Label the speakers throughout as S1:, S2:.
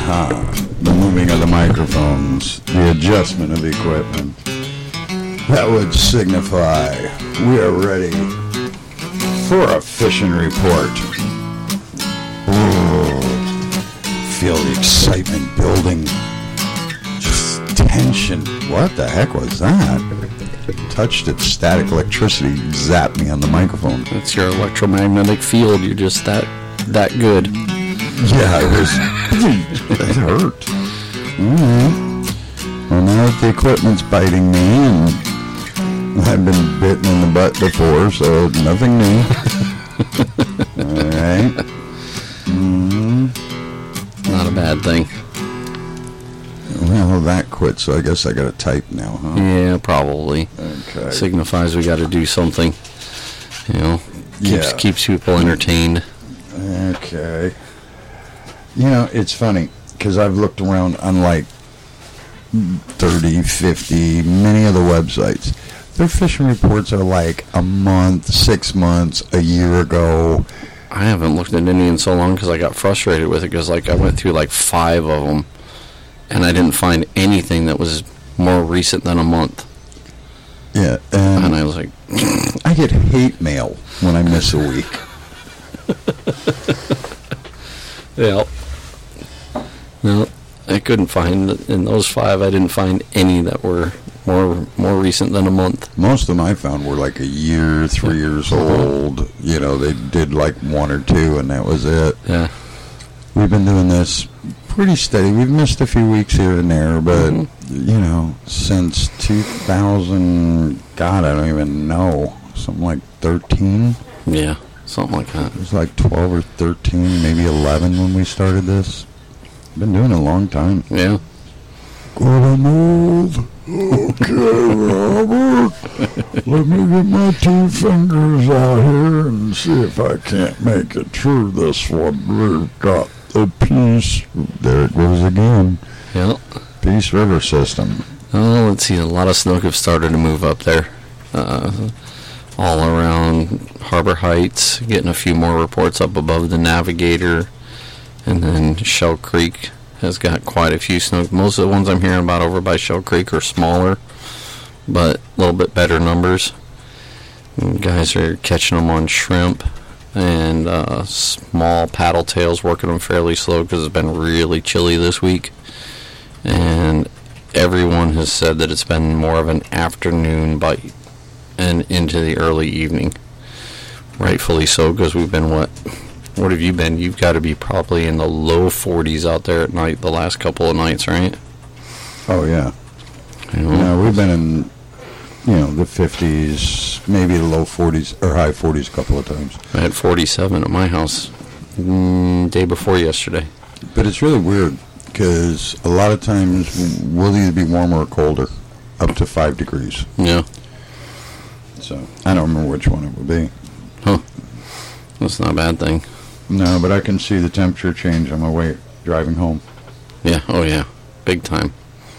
S1: The moving of the microphones, the adjustment of the equipment. That would signify we are ready for a fishing report. Ooh, feel the excitement building. Just tension. What the heck was that? Touched it, static electricity zapped me on the microphone.
S2: That's your electromagnetic field. You're just that good.
S1: Yeah, it was. It hurt. Well, now that the equipment's biting me, and I've been bitten in the butt before, so nothing new. All right.
S2: Not a bad thing.
S1: Well, that quit, so I guess I got to type now, huh?
S2: Yeah, probably.
S1: Okay.
S2: Signifies we got to do something. You know, keeps people entertained.
S1: Okay. You know, it's funny, because I've looked around on like 30, 50, many of the websites. Their fishing reports are like a month, 6 months, a year ago.
S2: I haven't looked at any in so long because I got frustrated with it, because like I went through like 5 of them, and I didn't find anything that was more recent than a month.
S1: Yeah.
S2: And I was like...
S1: I get hate mail when I miss a week.
S2: Yeah. No, I couldn't find, in those 5, I didn't find any that were more recent than a month.
S1: Most of them I found were like a year, 3 years old. You know, they did like 1 or 2, and that was it.
S2: Yeah.
S1: We've been doing this pretty steady. We've missed a few weeks here and there, but, you know, since 2000, God, I don't even know, something like 13?
S2: Yeah, something like that.
S1: It was like 12 or 13, maybe 11 when we started this. Been doing it a long time.
S2: Yeah.
S1: Gonna move. Okay, Robert. Let me get my 2 fingers out here and see if I can't make it through this one. We've got the Peace. There it goes again.
S2: Yeah.
S1: Peace River System.
S2: Oh, let's see. A lot of snook have started to move up there. All around Harbor Heights. Getting a few more reports up above the Navigator. And then Shell Creek has got quite a few snook. Most of the ones I'm hearing about over by Shell Creek are smaller, but a little bit better numbers. And guys are catching them on shrimp and small paddle tails, working them fairly slow because it's been really chilly this week. And everyone has said that it's been more of an afternoon bite and into the early evening. Rightfully so, because we've been What have you been? You've got to be probably in the low 40s out there at night the last couple of nights, right?
S1: Oh, yeah. Yeah, we've been in, the 50s, maybe the low 40s or high 40s a couple of times.
S2: I had 47 at my house day before yesterday.
S1: But it's really weird because a lot of times we'll either be warmer or colder, up to 5 degrees.
S2: Yeah.
S1: So I don't remember which one it would be.
S2: Huh. That's not a bad thing.
S1: No, but I can see the temperature change on my way driving home.
S2: Yeah, oh yeah, big time.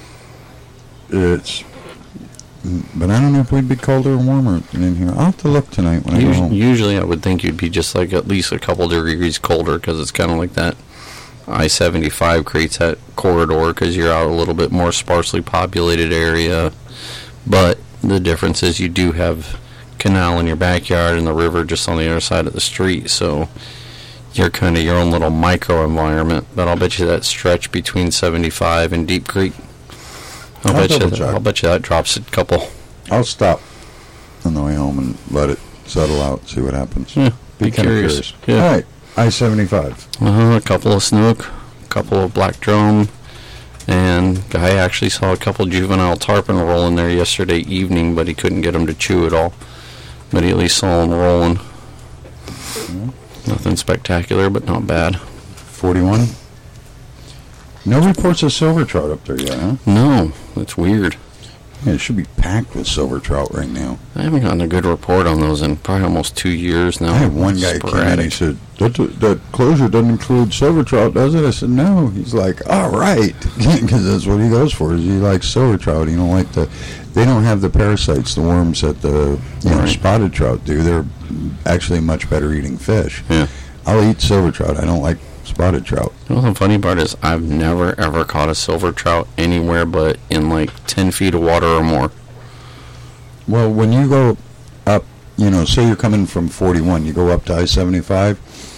S1: But I don't know if we'd be colder or warmer in here. I'll have to look tonight when I go home.
S2: Usually I would think you'd be just like at least a couple degrees colder, because it's kind of like that I-75 creates that corridor because you're out a little bit more sparsely populated area. But the difference is you do have canal in your backyard and the river just on the other side of the street, so you're kind of your own little micro environment. But I'll bet you that stretch between 75 and Deep Creek, I'll bet you that drops a couple.
S1: I'll stop on the way home and let it settle out, see what happens.
S2: Yeah,
S1: be curious.
S2: Yeah.
S1: All right, I-75.
S2: A couple of snook, a couple of black drum, and guy actually saw a couple juvenile tarpon roll in there yesterday evening, but he couldn't get them to chew at all. But he at least saw them rolling. Nothing spectacular, but not bad.
S1: 41. No reports of silver trout up there yet, huh?
S2: No, that's weird.
S1: Yeah, it should be packed with silver trout right now.
S2: I haven't gotten a good report on those in probably almost 2 years now.
S1: I had one guy come in and he said, that closure doesn't include silver trout, does it? I said, no. He's like, all right. Because that's what he goes for, is he likes silver trout. He don't like they don't have the parasites, the worms that the spotted trout do. They're actually much better eating fish.
S2: Yeah.
S1: I'll eat silver trout. I don't like spotted trout.
S2: Well, the funny part is I've never, ever caught a silver trout anywhere but in like 10 feet of water or more.
S1: Well, when you go up, say you're coming from 41, you go up to I-75,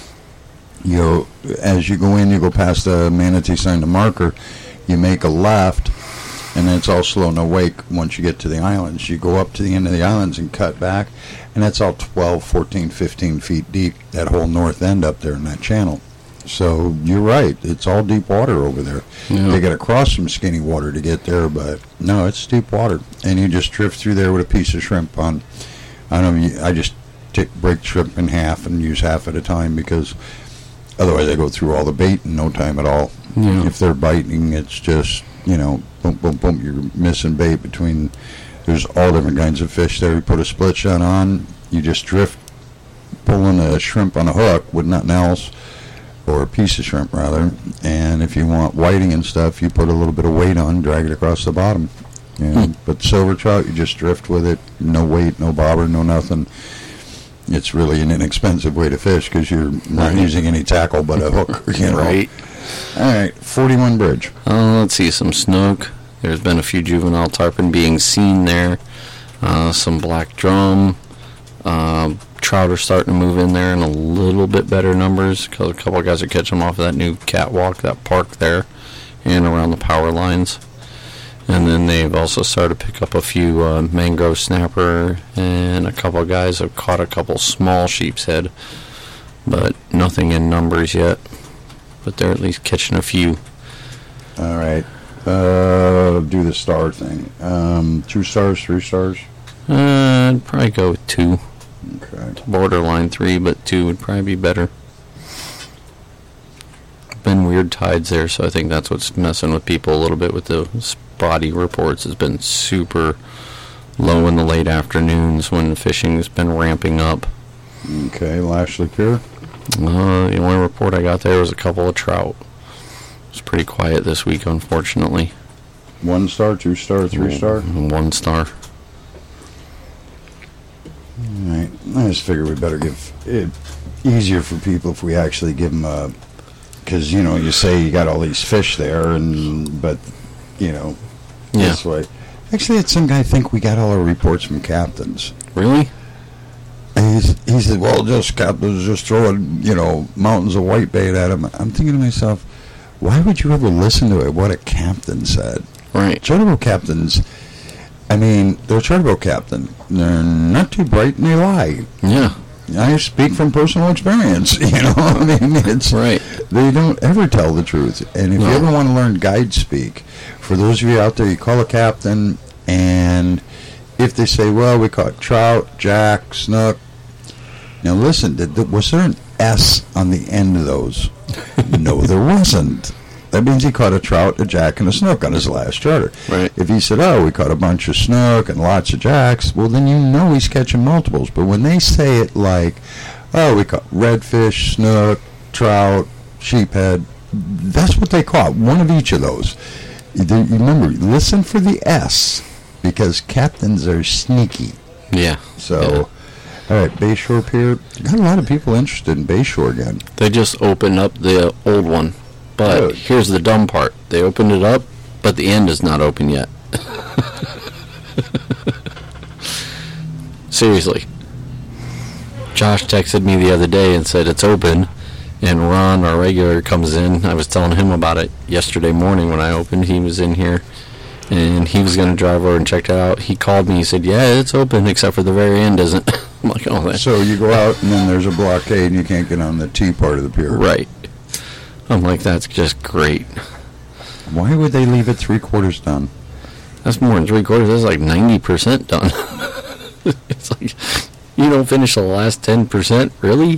S1: as you go in, you go past the Manatee sign, the marker, you make a left, and then it's all slow no wake once you get to the islands. You go up to the end of the islands and cut back, and that's all 12, 14, 15 feet deep, that whole north end up there in that channel. So you're right, it's all deep water over there.
S2: Yeah.
S1: They got to cross some skinny water to get there, but no, it's deep water. And you just drift through there with a piece of shrimp on. I just break shrimp in half and use half at a time, because otherwise I go through all the bait in no time at all.
S2: Yeah.
S1: If they're biting, it's just, boom, boom, boom, you're missing bait between. There's all different kinds of fish there. You put a split shot on, you just drift, pulling a shrimp on a hook with nothing else, or a piece of shrimp rather. And if you want whiting and stuff, you put a little bit of weight on, drag it across the bottom. But silver trout, you just drift with it, no weight, no bobber, no nothing. It's really an inexpensive way to fish, because you're not using any tackle but a hook.
S2: Right.
S1: All right, 41 Bridge.
S2: Let's see, some snook. There's been a few juvenile tarpon being seen there. Some black drum. Trout are starting to move in there in a little bit better numbers, because a couple of guys are catching them off of that new catwalk, that park there, and around the power lines. And then they've also started to pick up a few mangrove snapper, and a couple of guys have caught a couple small sheep's head, but nothing in numbers yet. But they're at least catching a few.
S1: All right. Do the star thing. 2 stars, 3 stars?
S2: I'd probably go with 2.
S1: Okay.
S2: Borderline 3, but 2 would probably be better. Been weird tides there, so I think that's what's messing with people a little bit with the spotty reports. It's been super low in the late afternoons when the fishing's been ramping up.
S1: Okay, Lashley Pier?
S2: The only report I got there was a couple of trout. It's pretty quiet this week, unfortunately.
S1: 1 star, 2 star, 3 star?
S2: 1 star.
S1: All right. I just figure we better give it easier for people if we actually give them a... Because, you say you got all these fish there, but, this way. Actually, had some guy think we got all our reports from captains.
S2: Really?
S1: And he said, well, just captains just throwing, mountains of whitebait at him. I'm thinking to myself, why would you ever listen to what a captain said?
S2: Right.
S1: Charter boat captains, they're a charter boat captain. They're not too bright and they lie.
S2: Yeah.
S1: I speak from personal experience, it's
S2: right.
S1: They don't ever tell the truth. And if you ever want to learn guide speak, for those of you out there, you call a captain, and if they say, well, we caught trout, jack, snook. Now listen, was there an S on the end of those? No, there wasn't. That means he caught a trout, a jack, and a snook on his last charter.
S2: Right.
S1: If he said, we caught a bunch of snook and lots of jacks, well, then he's catching multiples. But when they say it like, we caught redfish, snook, trout, sheephead, that's what they caught, one of each of those. Remember, listen for the S, because captains are sneaky.
S2: Yeah.
S1: So, all right, Bayshore Pier. Got a lot of people interested in Bayshore again.
S2: They just opened up the old one. But here's the dumb part. They opened it up, but the end is not open yet. Seriously. Josh texted me the other day and said it's open, and Ron, our regular, comes in. I was telling him about it yesterday morning when I opened. He was in here, and he was going to drive over and check it out. He called me. He said, yeah, it's open, except for the very end isn't. I'm like, oh, that.
S1: So you go out, and then there's a blockade, and you can't get on the T part of the pier.
S2: Right. I'm like, that's just great.
S1: Why would they leave it 3/4 done?
S2: That's more than 3/4. That's like 90% done. It's like, you don't finish the last 10%? Really?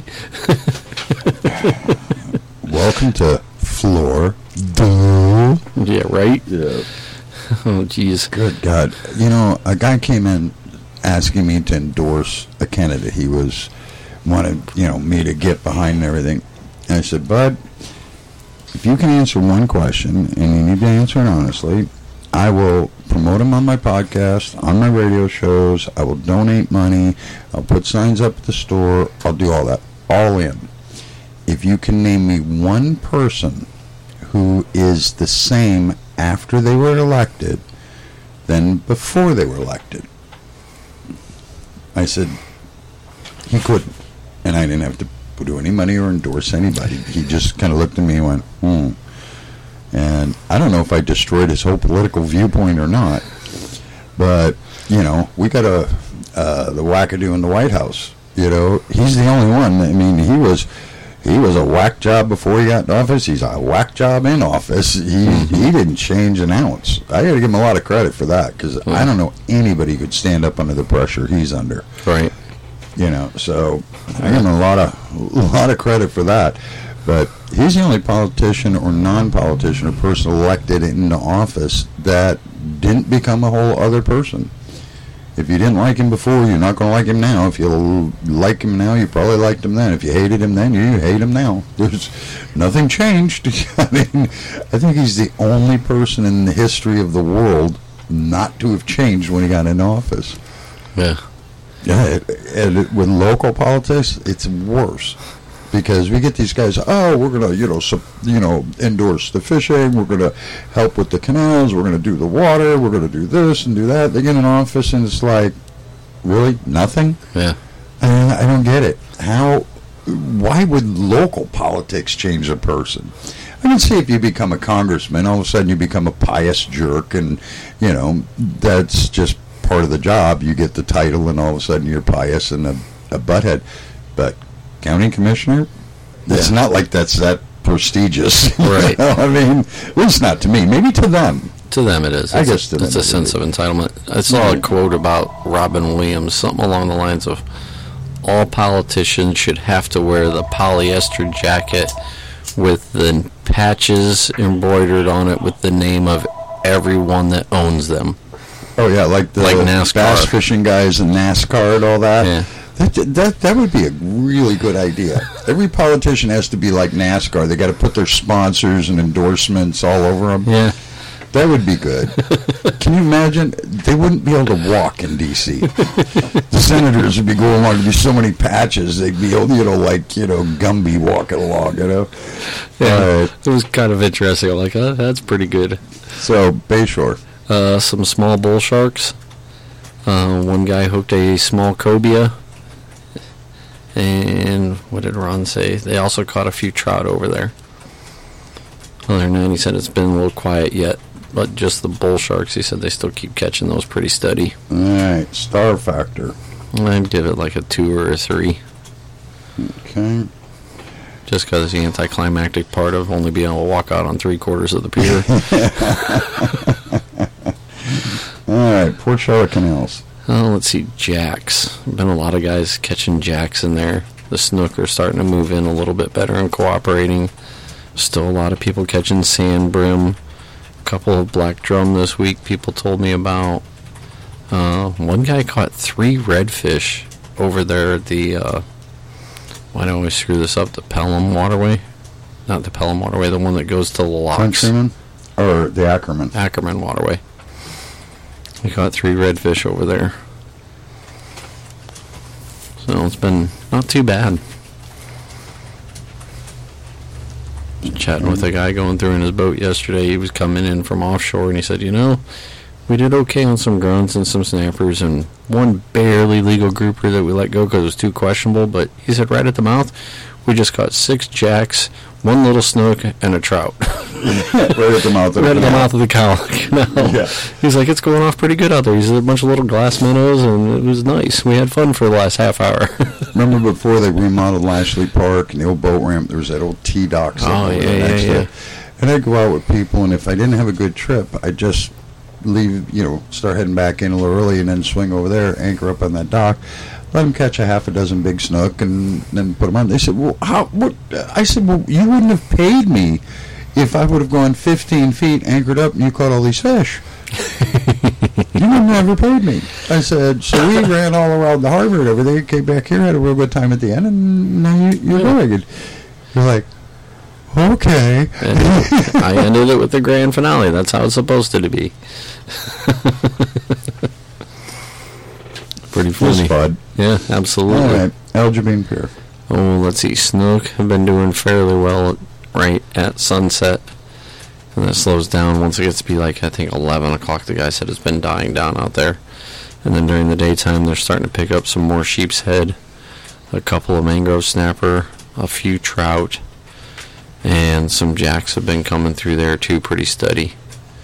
S1: Welcome to Florida.
S2: Yeah, right?
S1: Yeah.
S2: Oh, jeez.
S1: Good God. A guy came in asking me to endorse a candidate. He wanted, me to get behind and everything. And I said, Bud, if you can answer one question, and you need to answer it honestly, I will promote him on my podcast, on my radio shows. I will donate money. I'll put signs up at the store. I'll do all that. All in.
S3: if you can name me one person who is the same after they were elected than before they were elected. I said, he couldn't. And I didn't have to do any money or endorse anybody. He just kind of looked at me and went, And I don't know if I destroyed his whole political viewpoint or not. But, you know, we got the wackadoo in the White House. You know, he's the only one. I mean, he was a whack job before he got in office. He's a whack job in office. He didn't change an ounce. I got to give him a lot of credit for that, because I don't know anybody who could stand up under the pressure he's under.
S2: Right.
S3: You know, so I give him a lot of credit for that. But he's the only politician or non-politician or person elected into office that didn't become a whole other person. If you didn't like him before, you're not going to like him now. If you like him now, you probably liked him then. If you hated him then, you hate him now. There's nothing changed. I mean, I think he's the only person in the history of the world not to have changed when he got into office.
S2: Yeah.
S3: Yeah, and with local politics, it's worse. Because we get these guys, we're going to, endorse the fishing, we're going to help with the canals, we're going to do the water, we're going to do this and do that. They get in office and it's like, really? Nothing?
S2: Yeah.
S3: I don't get it. Why would local politics change a person? I can see if you become a congressman, all of a sudden you become a pious jerk, and, that's just part of the job. You get the title and all of a sudden you're pious and a butthead. But county commissioner, it's not like that's that prestigious.
S2: Right.
S3: I mean, at least not to me. Maybe to them.
S2: To them it is.
S3: I guess to them
S2: it's a sense of entitlement. I saw a quote about Robin Williams, something along the lines of, all politicians should have to wear the polyester jacket with the patches embroidered on it with the name of everyone that owns them.
S3: Oh, yeah, like
S2: NASCAR.
S3: Bass fishing guys and NASCAR and all that.
S2: Yeah.
S3: That would be a really good idea. Every politician has to be like NASCAR. They got to put their sponsors and endorsements all over them.
S2: Yeah.
S3: That would be good. Can you imagine? They wouldn't be able to walk in D.C. The senators would be going along. There'd be so many patches. They'd be, Gumby walking along,
S2: Yeah, it was kind of interesting. I'm like, that's pretty good.
S3: So, Bayshore.
S2: Some small bull sharks. One guy hooked a small cobia. And what did Ron say? They also caught a few trout over there. Other than that, he said it's been a little quiet yet. But just the bull sharks, he said they still keep catching those pretty steady.
S3: All right, star factor.
S2: I'd give it like a 2 or a 3.
S3: Okay.
S2: Just because the anticlimactic part of only being able to walk out on 3/4 of the pier.
S3: All right, Port Charlotte Canals.
S2: Oh, let's see, jacks. Been a lot of guys catching jacks in there. The snook are starting to move in a little bit better and cooperating. Still a lot of people catching sand brim. A couple of black drum this week people told me about. One guy caught 3 redfish over there at the, why do I always screw this up, the Pelham Waterway? Not the Pelham Waterway, the one that goes to the locks.
S3: Countryman? Or the Ackerman?
S2: Ackerman Waterway. We caught 3 redfish over there. So it's been not too bad. Chatting with a guy going through in his boat yesterday. He was coming in from offshore and he said, we did okay on some grunts and some snappers and one barely legal grouper that we let go because it was too questionable. But he said right at the mouth, we just caught 6 jacks, 1 little snook, and a trout.
S3: Right at the mouth of
S2: right at the mouth of the canal. Yeah. He's like, it's going off pretty good out there. He's a bunch of little glass minnows, and it was nice. We had fun for the last half hour.
S3: Remember before they remodeled Lashley Park and the old boat ramp, there was that old T-dock.
S2: Yeah.
S3: And I'd go out with people, and if I didn't have a good trip, I'd just leave, start heading back in a little early and then swing over there, anchor up on that dock, let them catch a half a dozen big snook, and then put them on. They said, well, what? I said, well, you wouldn't have paid me if I would have gone 15 feet, anchored up, and you caught all these fish. You wouldn't have ever paid me. I said, so we ran all around the harbor and everything, came back here, had a real good time at the end, and now you're going. And you're like, okay.
S2: I ended it with the grand finale. That's how it's supposed to be. Pretty funny.
S3: Bud.
S2: Yeah, absolutely.
S3: All right, Algebine Pier.
S2: Oh, let's see. Snook have been doing fairly well right at sunset. And that slows down once it gets to be like, I think, 11 o'clock. The guy said it's been dying down out there. And then during the daytime, they're starting to pick up some more sheep's head, a couple of mangrove snapper, a few trout, and some jacks have been coming through there too, pretty steady.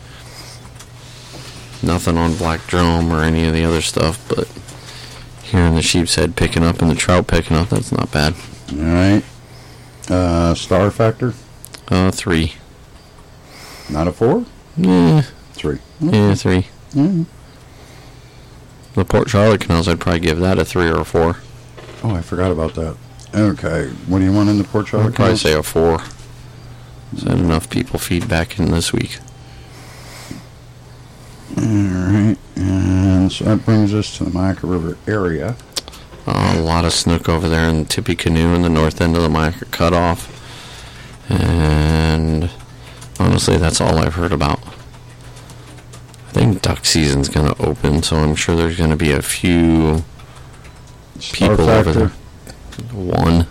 S2: Nothing on black drum or any of the other stuff, but hearing the sheep's head picking up and the trout picking up, that's not bad.
S3: All right. Star factor?
S2: 3.
S3: Not a 4?
S2: Yeah.
S3: 3.
S2: Yeah, 3.
S3: Mm.
S2: The Port Charlotte canals, I'd probably give that a 3 or a 4.
S3: Oh, I forgot about that. Okay. What do you want in the Port Charlotte
S2: I'd probably
S3: canals?
S2: say a 4. Is that enough people feedback in this week?
S3: All right. And so that brings us to the Myakka River area.
S2: A lot of snook over there in Tippecanoe in the north end of the Myakka Cutoff. And honestly, that's all I've heard about. I think duck season's going to open, so I'm sure there's going to be a few
S3: Star
S2: people
S3: factor?
S2: over there. 1.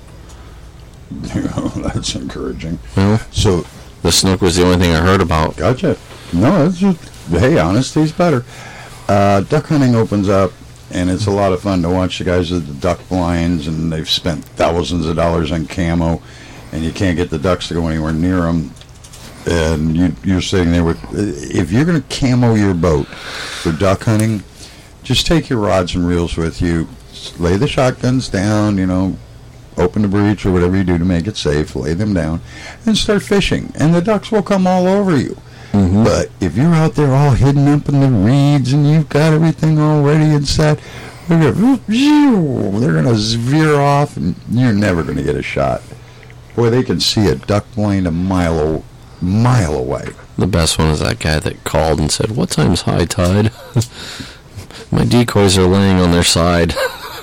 S3: Oh, that's encouraging.
S2: Well,
S3: So,
S2: the snook was the only thing I heard about.
S3: gotcha. No, it's just, hey, honesty's better. Duck hunting opens up, and it's a lot of fun to watch the guys with the duck blinds, and they've spent thousands of dollars on camo, and you can't get the ducks to go anywhere near them. And you're sitting there with, if you're going to camo your boat for duck hunting, just take your rods and reels with you, lay the shotguns down, open the breech or whatever you do to make it safe, lay them down, and start fishing. And the ducks will come all over you.
S2: Mm-hmm.
S3: But if you're out there all hidden up in the reeds and you've got everything all ready and set, they're going to veer off and you're never going to get a shot. Boy, they can see a duck blind a mile away.
S2: The best one is that guy that called and said, "What time's high tide?" My decoys are laying on their side.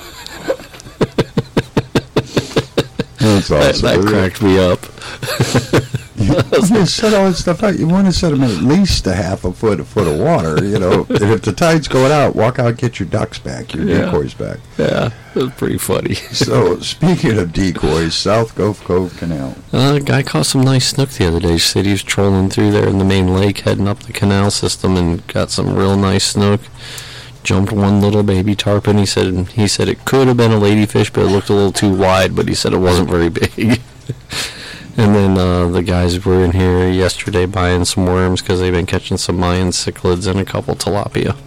S3: That's awesome.
S2: That cracked me up.
S3: You set all that stuff out. You want to set them at least a half a foot of water, And if the tide's going out, walk out, get your ducks back, your decoys back.
S2: Yeah, it was pretty funny.
S3: So, speaking of decoys, South Gulf Cove Canal.
S2: A guy caught some nice snook the other day. He said he was trolling through there in the main lake, heading up the canal system, and got some real nice snook. Jumped one little baby tarpon. He said it could have been a ladyfish, but it looked a little too wide. But he said it wasn't very big. And then the guys were in here yesterday buying some worms because they've been catching some Mayan cichlids and a couple tilapia.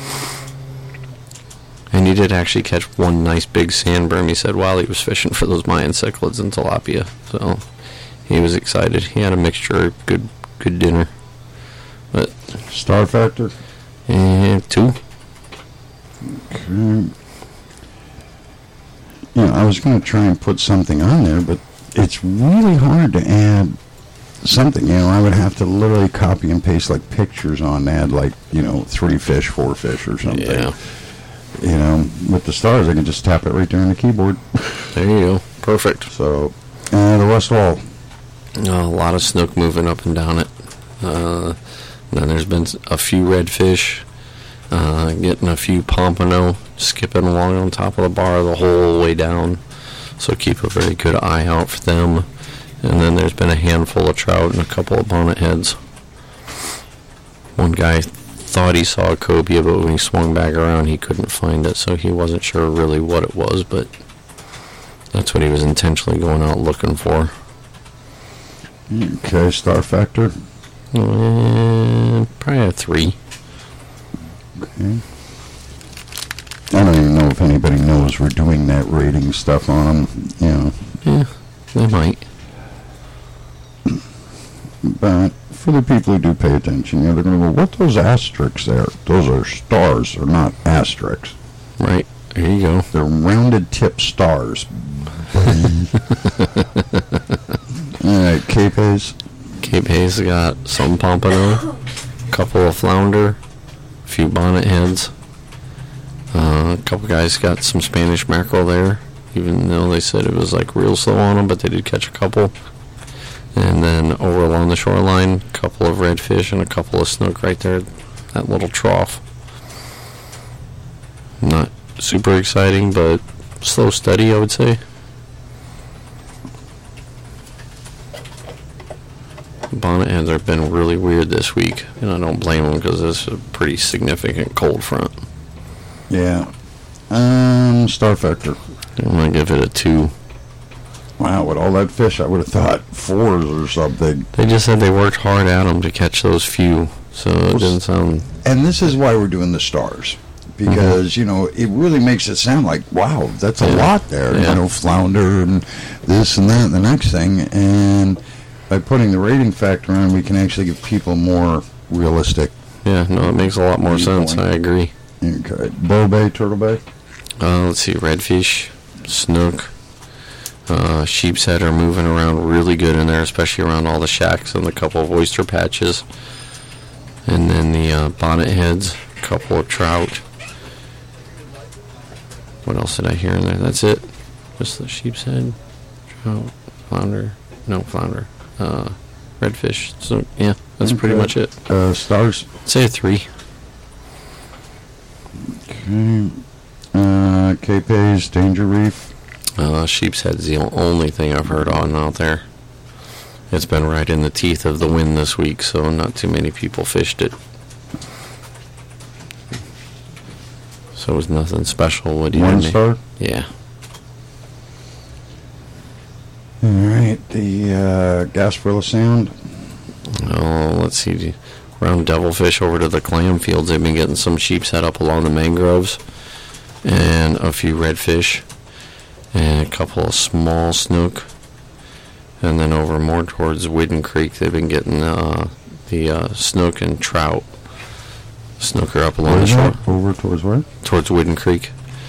S2: And he did actually catch one nice big sandworm, he said, while he was fishing for those Mayan cichlids and tilapia. So he was excited. He had a mixture of good dinner. But
S3: Star factor?
S2: 2.
S3: Okay. I was going to try and put something on there, but it's really hard to add something. I would have to literally copy and paste like pictures on that, like 3 fish, 4 fish, or something.
S2: Yeah.
S3: With the stars, I can just tap it right there on the keyboard.
S2: There you go. Perfect.
S3: So, the West Wall.
S2: A lot of snook moving up and down it. Then there's been a few redfish, getting a few pompano, skipping along on top of the bar the whole way down. So keep a very good eye out for them. And then there's been a handful of trout and a couple of bonnet heads. One guy thought he saw a cobia, but when he swung back around, he couldn't find it, so he wasn't sure really what it was, but that's what he was intentionally going out looking for.
S3: Okay, star factor.
S2: Probably a 3.
S3: Okay. I don't even know if anybody knows we're doing that rating stuff on them,
S2: Yeah, they might.
S3: But for the people who do pay attention, they're going to go, what those asterisks there? Those are stars, they're not asterisks.
S2: Right, there you go.
S3: They're rounded tip stars. Alright, Cape Hayes.
S2: Cape Hayes got some pompano, a couple of flounder, a few bonnet heads. A couple guys got some Spanish mackerel there, even though they said it was like real slow on them, but they did catch a couple. And then over along the shoreline, a couple of redfish and a couple of snook right there, that little trough. Not super exciting, but slow, steady, I would say. bonnet heads have been really weird this week, and I don't blame them because this is a pretty significant cold front.
S3: Yeah. Star factor.
S2: I'm going to give it a 2.
S3: Wow, with all that fish, I would have thought 4s or something.
S2: They just said they worked hard at them to catch those few, so it didn't sound...
S3: And this is why we're doing the stars. Because, you know, it really makes it sound like, wow, that's a lot there.
S2: Yeah.
S3: You know, flounder and this and that and the next thing. And by putting the rating factor on, we can actually give people more realistic.
S2: Yeah, no, it makes a lot more sense.
S3: Viewpoint.
S2: I agree.
S3: Okay. Bull Bay, Turtle Bay?
S2: Let's see, redfish, snook, sheep's head are moving around really good in there, especially around all the shacks and the couple of oyster patches. And then the bonnet heads, a couple of trout. What else did I hear in there? That's it. Just the sheep's head, trout, flounder. No, flounder. Redfish. So, yeah, that's pretty much it.
S3: Stars?
S2: Say a 3.
S3: Okay. Cape A's, Danger Reef.
S2: Sheep's head's the only thing I've heard on out there. It's been right in the teeth of the wind this week, so not too many people fished it. So it was nothing special. What do you
S3: 1
S2: mean?
S3: star?
S2: Yeah.
S3: All right. The Gasparilla Sound.
S2: Oh, let's see. Around Devilfish over to the clam fields, they've been getting some sheep's head up along the mangroves, and a few redfish, and a couple of small snook. And then over more towards Whidden Creek, they've been getting the snook and trout. Snook are up along the shore.
S3: Over towards where?
S2: Towards Whidden Creek.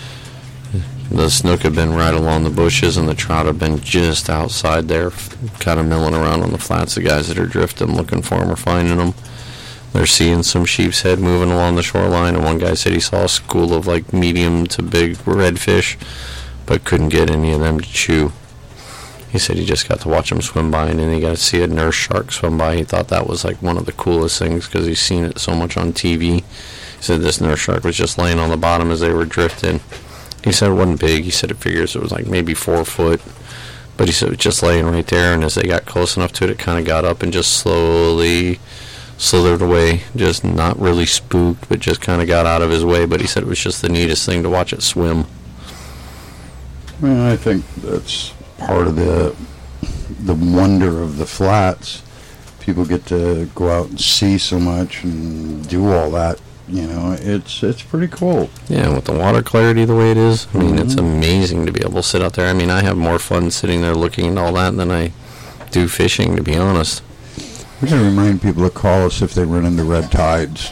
S2: The snook have been right along the bushes, and the trout have been just outside there, kind of milling around on the flats. The guys that are drifting, looking for them, are finding them. They're seeing some sheep's head moving along the shoreline, and one guy said he saw a school of like medium to big redfish, but couldn't get any of them to chew. He said he just got to watch them swim by, and then he got to see a nurse shark swim by. He thought that was like one of the coolest things because he's seen it so much on TV. He said this nurse shark was just laying on the bottom as they were drifting. He said it wasn't big. He said it figures it was like maybe 4 foot. But he said it was just laying right there, and as they got close enough to it, it kind of got up and just slowly slithered away. Just not really spooked, but just kind of got out of his way. But he said it was just the neatest thing to watch it swim.
S3: Well, I think that's part of the wonder of the flats. People get to go out and see so much and do all that. You know, it's pretty cool.
S2: Yeah, with the water clarity the way it is, I mean, it's amazing to be able to sit out there. I mean, I have more fun sitting there looking at all that than I do fishing, to be honest.
S3: We gotta remind people to call us if they run into red tides.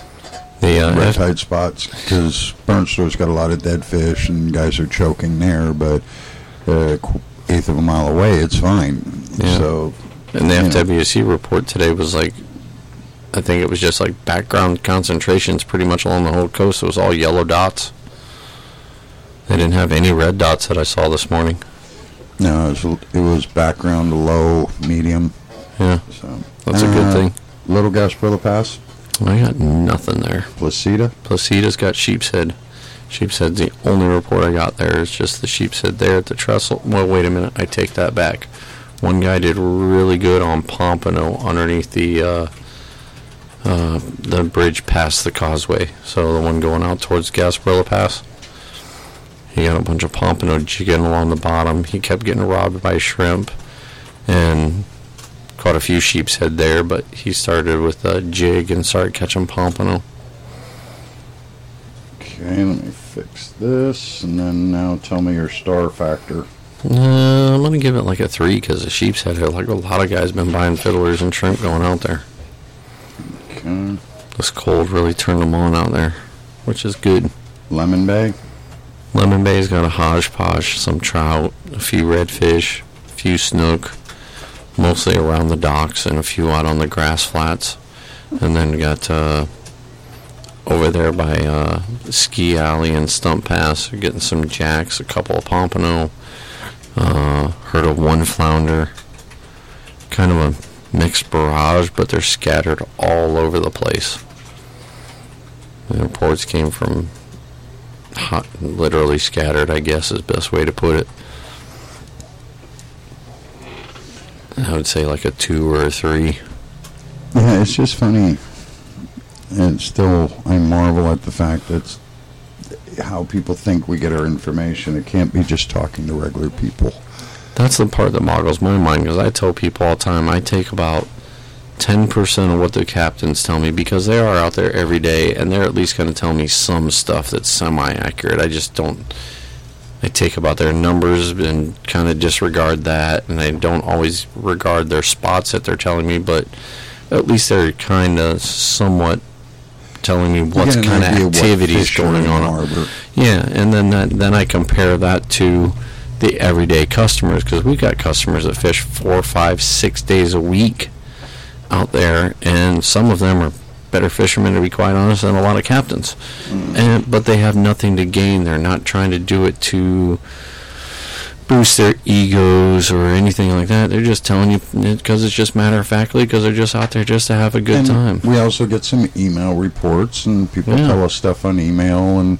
S3: Red tide spots, because Burnstore's got a lot of dead fish and guys are choking there, but eighth of a mile away, it's fine.
S2: Yeah.
S3: So,
S2: and the FWC report today was like, I think it was just like background concentrations pretty much along the whole coast. It was all yellow dots. They didn't have any red dots that I saw this morning.
S3: No, it was background, low, medium.
S2: Yeah,
S3: so
S2: that's a good thing.
S3: Little Gasparilla Pass.
S2: I got nothing there.
S3: Placida.
S2: Placida's got sheep's head. Sheep's head's the only report I got there. It's just the sheep's head there at the trestle. Well, wait a minute. I take that back. One guy did really good on pompano underneath the bridge past the causeway. So the one going out towards Gasparilla Pass. He got a bunch of pompano jigging along the bottom. He kept getting robbed by shrimp and caught a few sheep's head there, but he started with a jig and started catching pompano.
S3: Okay, let me fix this, and then now tell me your star factor.
S2: I'm going to give it like a 3 because the sheep's head, like a lot of guys been buying fiddlers and shrimp going out there.
S3: Okay.
S2: This cold really turned them on out there, which is good.
S3: Lemon Bay.
S2: Lemon Bay's got a hodgepodge, some trout, a few redfish, a few snook, mostly around the docks, and a few out on the grass flats. And then got over there by Ski Alley and Stump Pass, we're getting some jacks, a couple of pompano, heard of one flounder. Kind of a mixed barrage, but they're scattered all over the place. The reports came from literally scattered, I guess is the best way to put it. I would say like a 2 or a 3.
S3: it's just funny. And still, I marvel at the fact that how people think we get our information. It can't be just talking to regular people.
S2: That's the part that boggles my mind, because I tell people all the time, I take about 10% of what the captains tell me, because they are out there every day, and they're at least going to tell me some stuff that's semi-accurate. I just don't... I take about their numbers and kind of disregard that, and they don't always regard their spots that they're telling me, but at least they're kind of somewhat telling me what's kind of activities going on. Yeah, and then I compare that to the everyday customers, because we've got customers that fish 4, 5, 6 days a week out there, and some of them are better fishermen, to be quite honest, than a lot of captains. But they have nothing to gain. They're not trying to do it to boost their egos or anything like that. They're just telling you because it's just matter-of-factly, because they're just out there just to have a good time.
S3: We also get some email reports, and people tell us stuff on email, and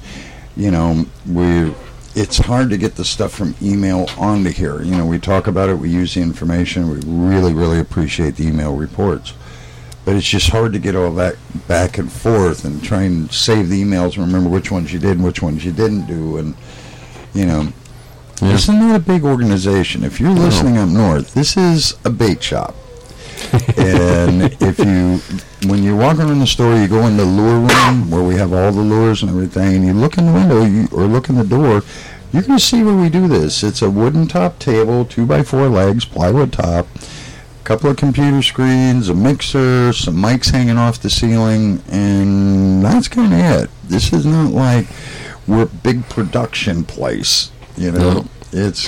S3: it's hard to get the stuff from email onto here. We talk about it, we use the information, we really, really appreciate the email reports. But it's just hard to get all that back and forth and try and save the emails and remember which ones you did and which ones you didn't do. And, this is not a big organization. If you're listening up north, this is a bait shop. And when you're walking around the store, you go in the lure room where we have all the lures and everything, and you look in the window or look in the door, you're going to see where we do this. It's a wooden top table, 2x4 legs, plywood top, a couple of computer screens, a mixer, some mics hanging off the ceiling, and that's kind of it. This is not like we're a big production place.
S2: No.
S3: It's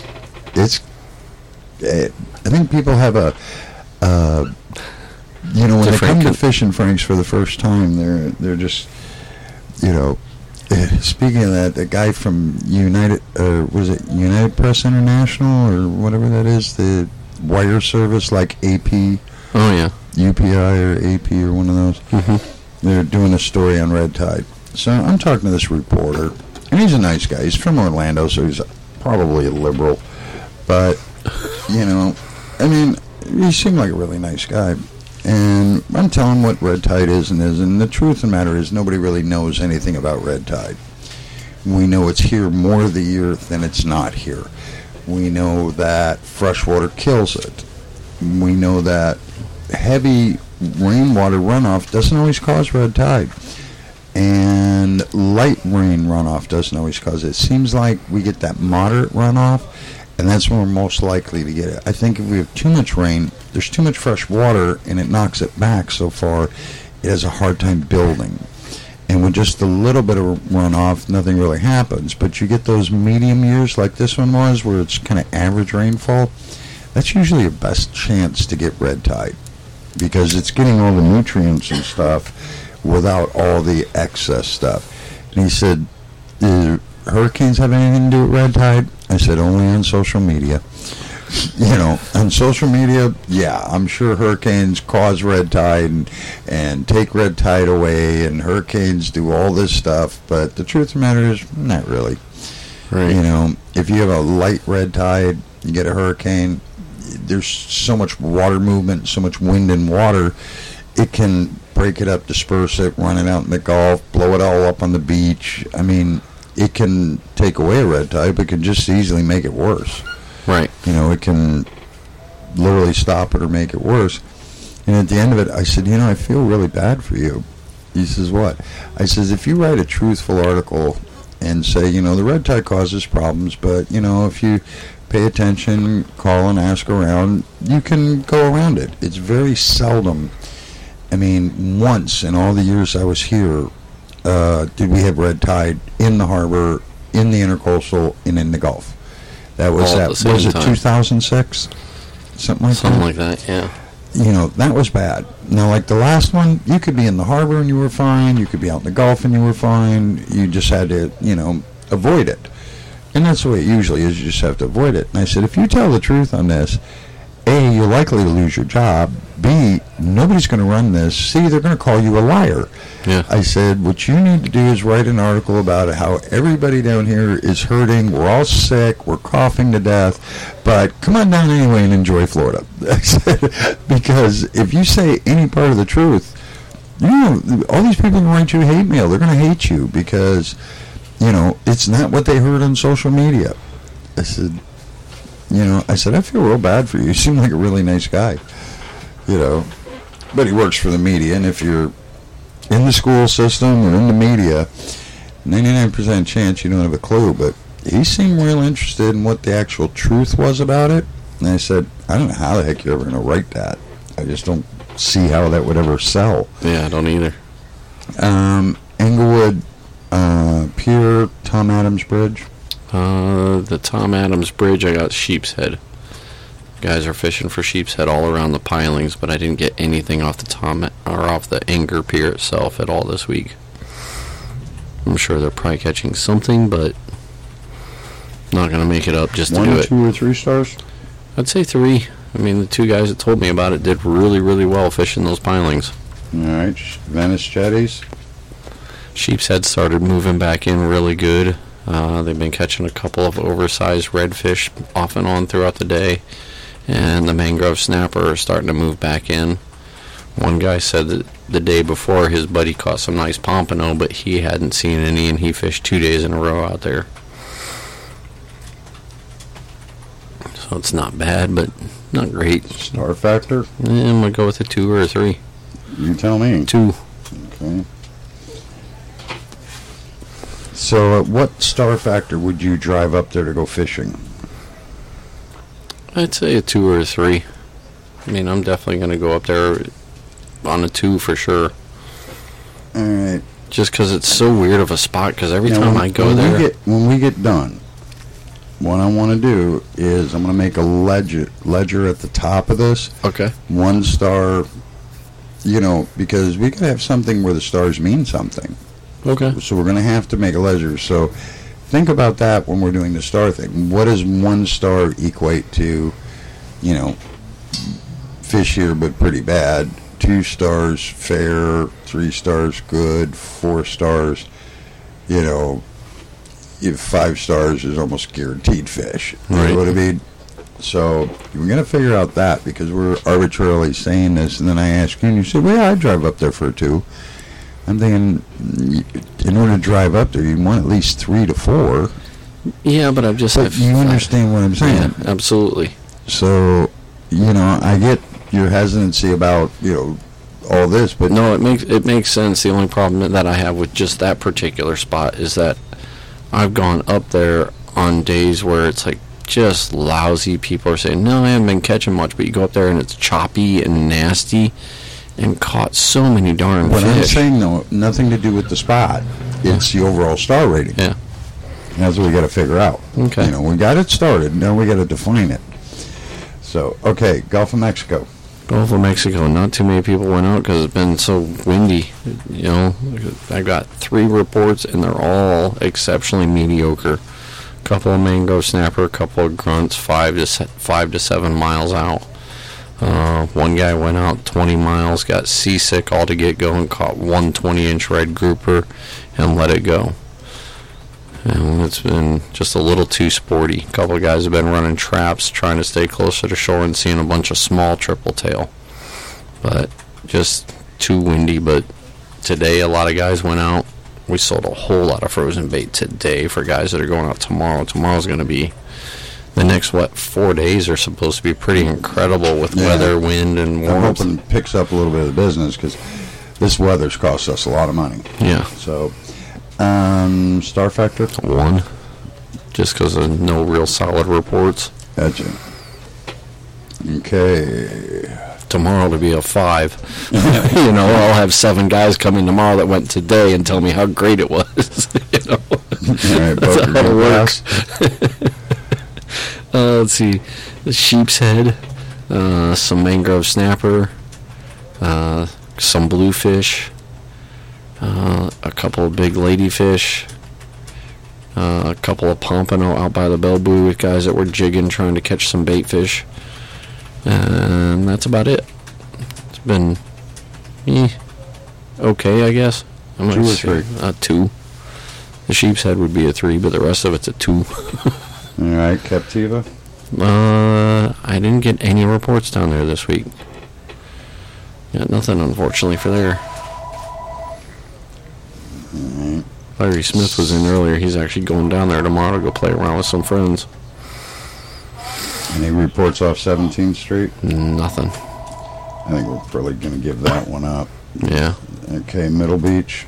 S3: I think people have a when they come to Fishing Franks for the first time, they're just speaking of that, the guy from United Press International or whatever that is, the wire service like AP, UPI or AP or one of those, they're doing a story on red tide. So I'm talking to this reporter, and he's a nice guy. He's from Orlando, so he's probably a liberal, but he seemed like a really nice guy. And I'm telling him what red tide is, and the truth of the matter is nobody really knows anything about red tide. We know it's here more of the year than it's not here. We know that freshwater kills it. We know that heavy rainwater runoff doesn't always cause red tide. And light rain runoff doesn't always cause it. It seems like we get that moderate runoff, and that's when we're most likely to get it. I think if we have too much rain, there's too much fresh water, and it knocks it back so far, it has a hard time building. And with just a little bit of runoff, nothing really happens. But you get those medium years like this one was, where it's kind of average rainfall, that's usually your best chance to get red tide, because it's getting all the nutrients and stuff without all the excess stuff. And he said, do hurricanes have anything to do with red tide? I said, only on social media. On social media, yeah, I'm sure hurricanes cause red tide and take red tide away, and hurricanes do all this stuff, but the truth of the matter is, not really. Right. If you have a light red tide, you get a hurricane, there's so much water movement, so much wind and water, it can break it up, disperse it, run it out in the Gulf, blow it all up on the beach. It can take away a red tide, but can just easily make it worse.
S2: Right.
S3: It can literally stop it or make it worse. And at the end of it, I said, I feel really bad for you. He says, what? I says, if you write a truthful article and say, the red tide causes problems, but, if you pay attention, call and ask around, you can go around it. It's very seldom. Once in all the years I was here, did we have red tide in the harbor, in the intercoastal, and in the Gulf. That was was it 2006? Something like
S2: that, yeah.
S3: That was bad. Now, like the last one, you could be in the harbor and you were fine. You could be out in the Gulf and you were fine. You just had to, avoid it. And that's the way it usually is. You just have to avoid it. And I said, if you tell the truth on this, A, you're likely to lose your job. B, nobody's going to run this. C, they're going to call you a liar.
S2: Yeah.
S3: I said, what you need to do is write an article about how everybody down here is hurting. We're all sick. We're coughing to death. But come on down anyway and enjoy Florida. I said, because if you say any part of the truth, you know, all these people can write you hate mail. They're going to hate you because, you know, it's not what they heard on social media. I said, I feel real bad for you. You seem like a really nice guy, you know. But he works for the media, and if you're in the school system or in the media, 99% chance you don't have a clue. But he seemed real interested in what the actual truth was about it. And I said, I don't know how the heck you're ever going to write that. I just don't see how that would ever sell.
S2: Yeah, I don't either.
S3: Englewood Pier, Tom Adams Bridge.
S2: The Tom Adams Bridge, I got Sheep's Head. Guys are fishing for Sheep's Head all around the pilings, but I didn't get anything off the Enger Pier itself at all this week. I'm sure they're probably catching something, but not going to make it up just to do it.
S3: 1, 2, or 3 stars?
S2: I'd say 3. I mean, the 2 guys that told me about it did really, really well fishing those pilings.
S3: All right, Venice Jetties.
S2: Sheep's Head started moving back in really good. They've been catching a couple of oversized redfish off and on throughout the day, and the mangrove snapper are starting to move back in. One guy said that the day before his buddy caught some nice pompano, but he hadn't seen any, and he fished 2 days in a row out there. So it's not bad, but not great.
S3: Star factor?
S2: I'm going to go with a 2 or a 3.
S3: You tell me.
S2: 2.
S3: Okay. So at what star factor would you drive up there to go fishing?
S2: I'd say a 2 or a 3. I mean, I'm definitely going to go up there on a 2 for sure.
S3: All right.
S2: Just because it's so weird of a spot, because every
S3: Now,
S2: time I go there...
S3: When we get done, what I want to do is I'm going to make a ledger at the top of this.
S2: Okay.
S3: 1 star, you know, because we could have something where the stars mean something.
S2: Okay.
S3: So we're going to have to make a ledger. So think about that when we're doing the star thing. What does 1 star equate to, you know, fish here but pretty bad? 2 stars, fair. 3 stars, good. 4 stars, you know, if 5 stars is almost guaranteed fish. You know what I mean? So we're going to figure out that because we're arbitrarily saying this. And then I ask you, and you say, well, yeah, I'd drive up there for a 2. I'm thinking, in order to drive up there, you want at least 3 to 4.
S2: Yeah, but I've just...
S3: But you understand what I'm saying?
S2: Yeah, absolutely.
S3: So, you know, I get your hesitancy about, you know, all this, but...
S2: No, it makes sense. The only problem that I have with just that particular spot is that I've gone up there on days where it's like just lousy. People are saying, no, I haven't been catching much, but you go up there and it's choppy and nasty. And caught so many darn
S3: fish. What I'm saying, though, nothing to do with the spot. It's the overall star rating.
S2: Yeah.
S3: That's what we got to figure out.
S2: Okay.
S3: You know, we got it started. Now we got to define it. So, okay, Gulf of Mexico.
S2: Gulf of Mexico. Not too many people went out because it's been so windy. You know, I got 3 reports, and they're all exceptionally mediocre. A couple of mangrove snapper, a couple of grunts, 5 to 7 miles out. One guy went out 20 miles, got seasick all to get going, caught 1 20-inch red grouper, and let it go. And it's been just a little too sporty. A couple of guys have been running traps, trying to stay closer to shore and seeing a bunch of small triple tail. But just too windy. But today a lot of guys went out. We sold a whole lot of frozen bait today for guys that are going out tomorrow. Tomorrow's going to be... The next, 4 days are supposed to be pretty incredible with weather, wind, and warmth.
S3: I'm hoping it picks up a little bit of the business because this weather's cost us a lot of money.
S2: Yeah.
S3: So, star factor?
S2: 1. Just because of no real solid reports.
S3: Gotcha. Okay.
S2: Tomorrow to be a 5. You know, I'll have 7 guys come in tomorrow that went today and tell me how great it was. You know?
S3: All right,
S2: that's how it works. Let's see, the sheep's head, some mangrove snapper, some bluefish, a couple of big ladyfish, a couple of pompano out by the Bellevue with guys that were jigging trying to catch some bait fish. that's about it. It's been okay, I guess. I might
S3: 2 or
S2: say,
S3: 3?
S2: 2. The sheep's head would be a 3, but the rest of it's a 2.
S3: All right, Captiva.
S2: I didn't get any reports down there this week. Got nothing, unfortunately, for there. Larry Smith was in earlier. He's actually going down there tomorrow to go play around with some friends.
S3: Any reports off 17th Street?
S2: Nothing.
S3: I think we're probably going to give that one up.
S2: Yeah.
S3: Okay, Middle Beach.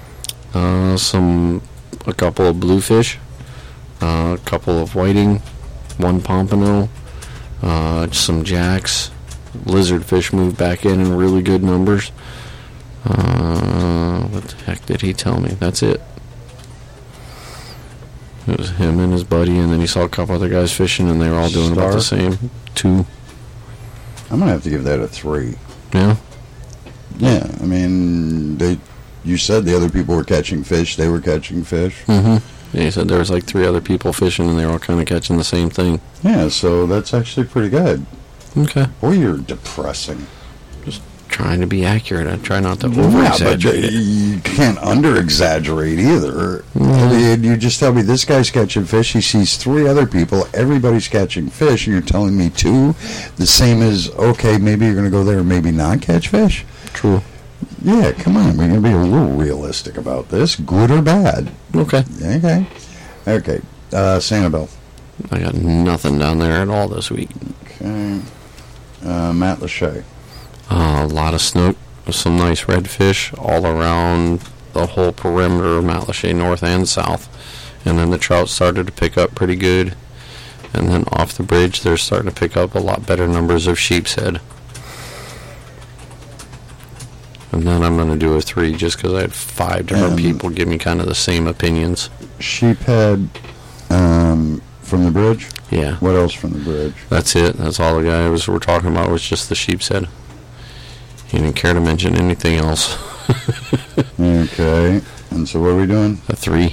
S2: A couple of bluefish, a couple of whiting, 1 pompano, some jacks. Lizardfish moved back in really good numbers. What the heck did he tell me? That's it. It was him and his buddy, and then he saw a couple other guys fishing, and they were all doing about the same. 2.
S3: I'm going to have to give that a 3.
S2: Yeah?
S3: Yeah, I mean, you said the other people were catching fish. They were catching fish.
S2: Mm-hmm. Yeah, he said there was like 3 other people fishing, and they were all kind of catching the same thing.
S3: Yeah, so that's actually pretty good.
S2: Okay.
S3: Boy, you're depressing.
S2: Just trying to be accurate. I try not to
S3: Yeah,
S2: over-exaggerate
S3: but
S2: it.
S3: you can't under-exaggerate either.
S2: Mm-hmm.
S3: I mean, you just tell me this guy's catching fish. He sees 3 other people. Everybody's catching fish, and you're telling me 2? The same as, okay, maybe you're going to go there and maybe not catch fish?
S2: True.
S3: Yeah, come on. We're going to be a little realistic about this, good or bad.
S2: Okay.
S3: Okay. Sanibel.
S2: I got nothing down there at all this week.
S3: Okay. Matt Lachey.
S2: A lot of snook, some nice redfish all around the whole perimeter of Matlacha north and south. And then the trout started to pick up pretty good. And then off the bridge, they're starting to pick up a lot better numbers of sheep's head. And then I'm going to do a 3 just because I had 5 different people give me kind of the same opinions.
S3: Sheephead from the bridge?
S2: Yeah.
S3: What else from the bridge?
S2: That's it. That's all the guy we're talking about was just the sheep's head. He didn't care to mention anything else.
S3: Okay. And so what are we doing?
S2: A 3.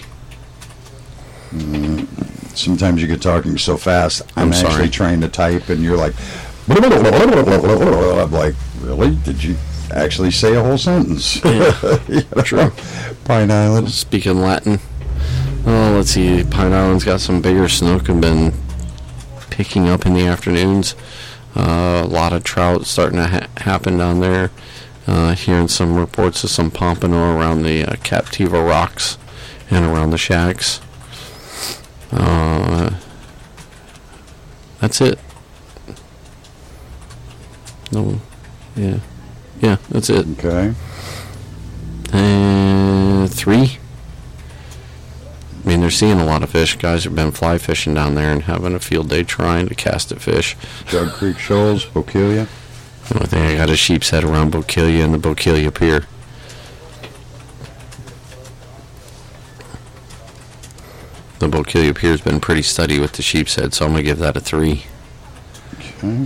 S3: Sometimes you get talking so fast, I'm
S2: sorry.
S3: actually trying to type, and you're like, I'm like, really? Did you actually say a whole sentence?
S2: Yeah. True.
S3: Pine Island.
S2: Speaking Latin. Oh, let's see. Pine Island's got some bigger snook and been picking up in the afternoons. A lot of trout starting to happen down there. Hearing some reports of some pompano around the Captiva rocks and around the shacks. That's it. No. Yeah. Yeah, that's it.
S3: Okay.
S2: 3. I mean, they're seeing a lot of fish. Guys have been fly fishing down there and having a field day trying to cast at fish.
S3: Jug Creek Shoals, Bokeelia.
S2: The only thing I got is sheep's head around Bokeelia and the Bokeelia Pier. The Bokeelia Pier's been pretty steady with the sheep's head, so I'm going to give that a 3.
S3: Okay.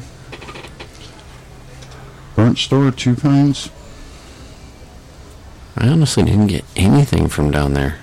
S3: Burnt Store, 2 kinds.
S2: I honestly didn't get anything from down there.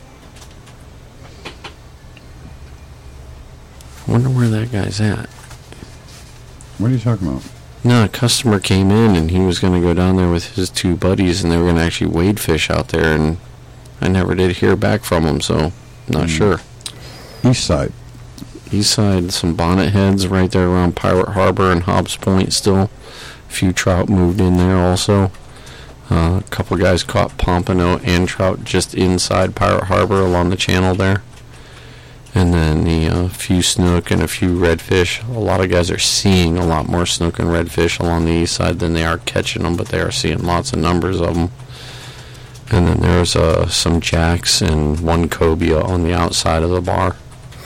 S2: I wonder where that guy's at.
S3: What are you talking about?
S2: No, a customer came in and he was going to go down there with his 2 buddies and they were going to actually wade fish out there, and I never did hear back from him, so not sure.
S3: East side.
S2: East side, some bonnet heads right there around Pirate Harbor and Hobbs Point still. A few trout moved in there also. A couple guys caught pompano and trout just inside Pirate Harbor along the channel there. And then the few snook and a few redfish. A lot of guys are seeing a lot more snook and redfish along the east side than they are catching them, but they are seeing lots of numbers of them. And then there's some jacks and 1 cobia on the outside of the bar.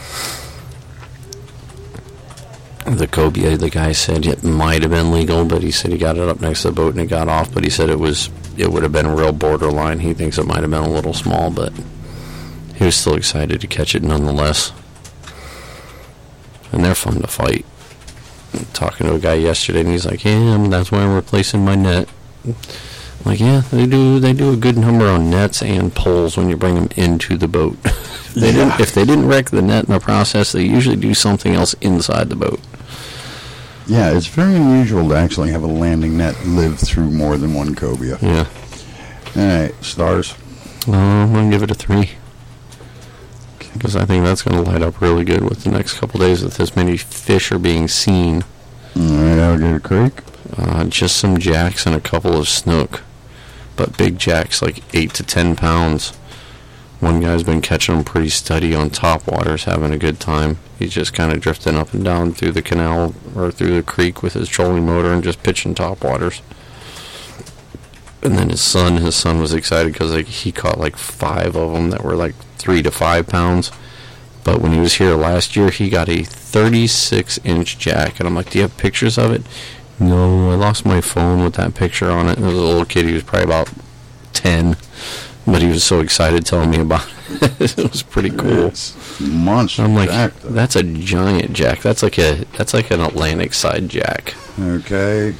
S2: The cobia, the guy said it might have been legal, but he said he got it up next to the boat and it got off, but he said it would have been a real borderline. He thinks it might have been a little small, but he was still excited to catch it nonetheless. And they're fun to fight. I'm talking to a guy yesterday, and he's like, yeah, that's why I'm replacing my net. I'm like, yeah, they do a good number on nets and poles when you bring them into the boat. If they didn't wreck the net in the process, they usually do something else inside the boat.
S3: Yeah, it's very unusual to actually have a landing net live through more than one cobia.
S2: Yeah.
S3: All right, stars.
S2: I'm going to give it a 3. Because I think that's going to light up really good with the next couple days if as many fish are being seen.
S3: All right, Alligator Creek.
S2: Just some jacks and a couple of snook. But big jacks, like 8 to 10 pounds. One guy's been catching them pretty steady on top waters, having a good time. He's just kind of drifting up and down through the canal or through the creek with his trolling motor and just pitching top waters. And then his son was excited because he caught like 5 of them that were like 3 to 5 pounds. But when he was here last year, he got a 36-inch jack. And I'm like, do you have pictures of it? No, I lost my phone with that picture on it. There was a little kid, he was probably about 10. But he was so excited telling me about it. It was pretty cool.
S3: It's monster
S2: I'm like,
S3: jack, though.
S2: that's a giant jack. That's like an Atlantic side jack.
S3: Okay.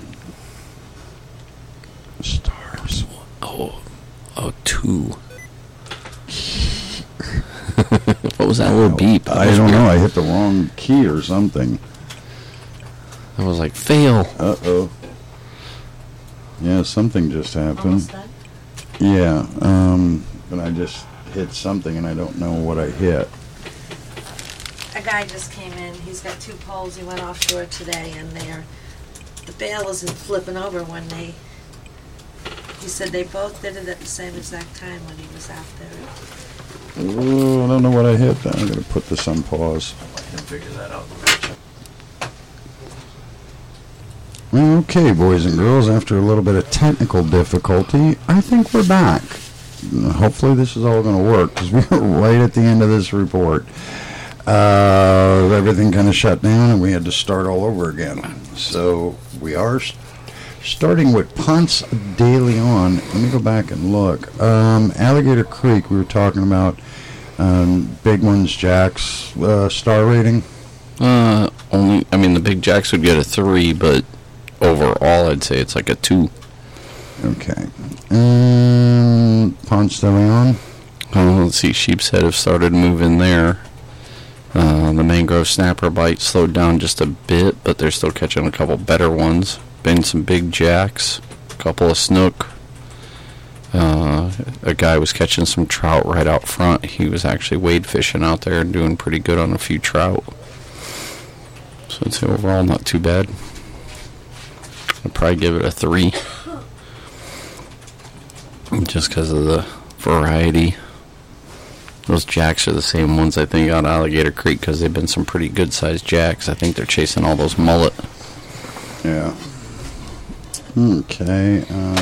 S3: Stars.
S2: Oh, 2. What was that little beep?
S3: I don't know. I hit the wrong key or something.
S2: I was like, fail.
S3: Uh-oh. Yeah, something just happened.
S4: Almost done?
S3: Yeah, but I just hit something and I don't know what I hit.
S4: A guy just came in. He's got 2 poles. He went offshore today, and the bail isn't flipping over when they. He said they both did it at the same exact time when he was out there.
S3: Oh, I don't know what I hit. I'm going to put this on pause.
S2: Let him figure that out.
S3: Okay, boys and girls, after a little bit of technical difficulty, I think we're back. Hopefully this is all going to work, because we're right at the end of this report. Everything kind of shut down, and we had to start all over again. So we are starting with Ponce de Leon. Let me go back and look. Alligator Creek, we were talking about big ones, jacks, star rating.
S2: The big jacks would get a 3, but overall, I'd say it's like a 2.
S3: Okay. Ponce de Leon.
S2: Let's see. Sheep's Head have started moving there. The mangrove snapper bite slowed down just a bit, but they're still catching a couple better ones. Been some big jacks, a couple of snook. A guy was catching some trout right out front. He was actually wade fishing out there and doing pretty good on a few trout. So I'd say overall not too bad. I'd probably give it a 3. Just because of the variety. Those jacks are the same ones I think out Alligator Creek because they've been some pretty good sized jacks. I think they're chasing all those mullet.
S3: Yeah. Okay.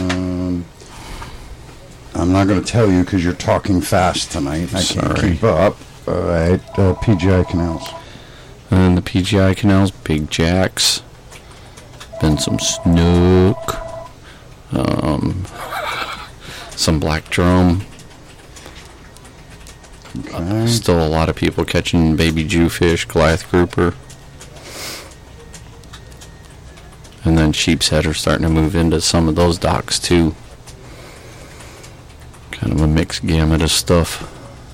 S3: I'm not going to tell you because you're talking fast tonight. I can't keep up. All right. PGI Canals.
S2: And the PGI Canals, big jacks. Been some snook. Some black drum.
S3: Okay.
S2: Still a lot of people catching baby jewfish, Goliath grouper. And then sheep's head are starting to move into some of those docks too. Kind of a mixed gamut of stuff.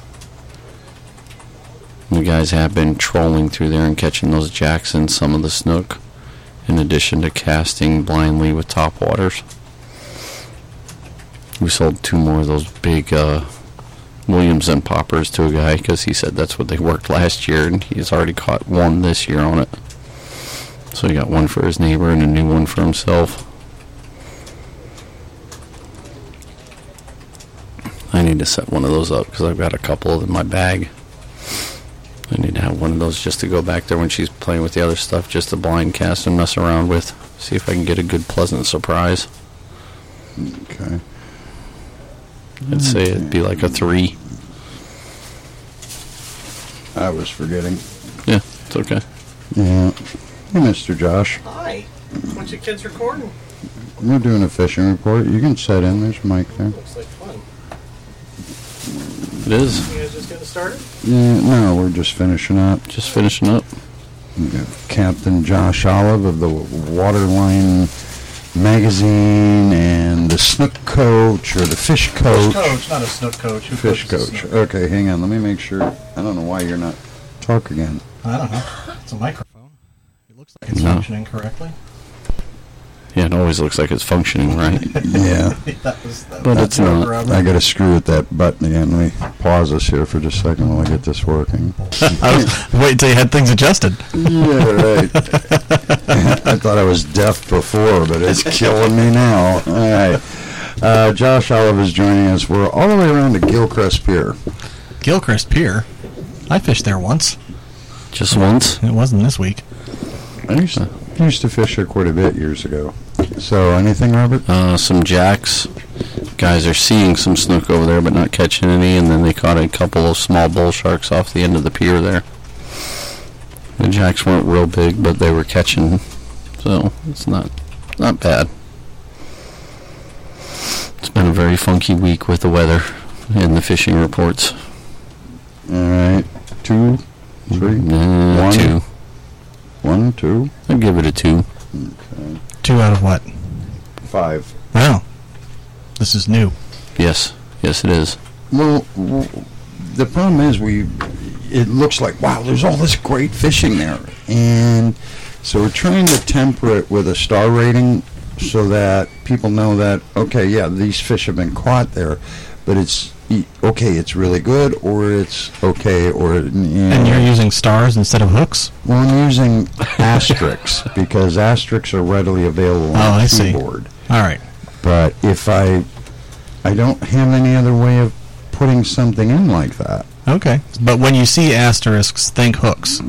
S2: You guys have been trolling through there and catching those jacks and some of the snook, in addition to casting blindly with top waters. We sold 2 more of those big Williamson poppers to a guy because he said that's what they worked last year, and he's already caught 1 this year on it. So he got 1 for his neighbor and a new one for himself. I need to set one of those up because I've got a couple in my bag. I need to have one of those just to go back there when she's playing with the other stuff, just to blind cast and mess around with. See if I can get a good, pleasant surprise.
S3: Okay.
S2: I'd say it'd be like a 3.
S3: I was forgetting.
S2: Yeah, it's okay.
S3: Yeah. Hey, Mr. Josh.
S5: Hi. Bunch of kids recording.
S3: We're doing a fishing report. You can set in. There's Mike there.
S5: Looks like fun.
S2: It is.
S5: You guys just getting started?
S3: Yeah, no, we're just finishing up.
S2: Just finishing up.
S3: We got Captain Josh Olive of the Waterline Magazine and the Snook Coach or the Fish Coach.
S5: Fish coach, not a snook coach. Who
S3: Fish
S5: coaches a
S3: Coach.
S5: snook?
S3: Okay, hang on. Let me make sure. I don't know why you're not. Talk again.
S5: I don't know. It's a microphone. Looks like it's
S2: No.
S5: functioning correctly.
S2: Yeah, it always looks like it's functioning right,
S3: Yeah.
S5: that
S2: but
S5: was
S2: it's not.
S5: Robert.
S3: I got to screw with that button again. Let me pause this here for just a second while I get this working.
S6: I was waiting until you had things adjusted.
S3: Yeah, right. I thought I was deaf before, but it's killing me now. All right. Josh Olive is joining us. We're all the way around to Gilchrist Pier.
S6: Gilchrist Pier. I fished there once.
S2: Just once.
S6: It wasn't this week.
S3: I used to fish there quite a bit years ago. So, anything, Robert?
S2: Some jacks. Guys are seeing some snook over there, but not catching any. And then they caught a couple of small bull sharks off the end of the pier there. The jacks weren't real big, but they were catching. So it's not bad. It's been a very funky week with the weather and the fishing reports.
S3: All right. 2, 3,
S2: One. 2.
S3: 1, 2,
S2: I'd give it a 2.
S6: 2 out of what?
S3: 5.
S6: Wow. This is new.
S2: Yes. Yes, it is.
S3: Well, the problem is it looks like, wow, there's all this great fishing there. And so we're trying to temper it with a star rating so that people know that, okay, yeah, these fish have been caught there, but it's okay, it's really good, or it's okay, or...
S6: And you're using stars instead of hooks?
S3: Well, I'm using asterisks because asterisks are readily available on
S6: I
S3: the
S6: see.
S3: keyboard.
S6: All right.
S3: But if I don't have any other way of putting something in like that.
S6: Okay. But when you see asterisks, think hooks.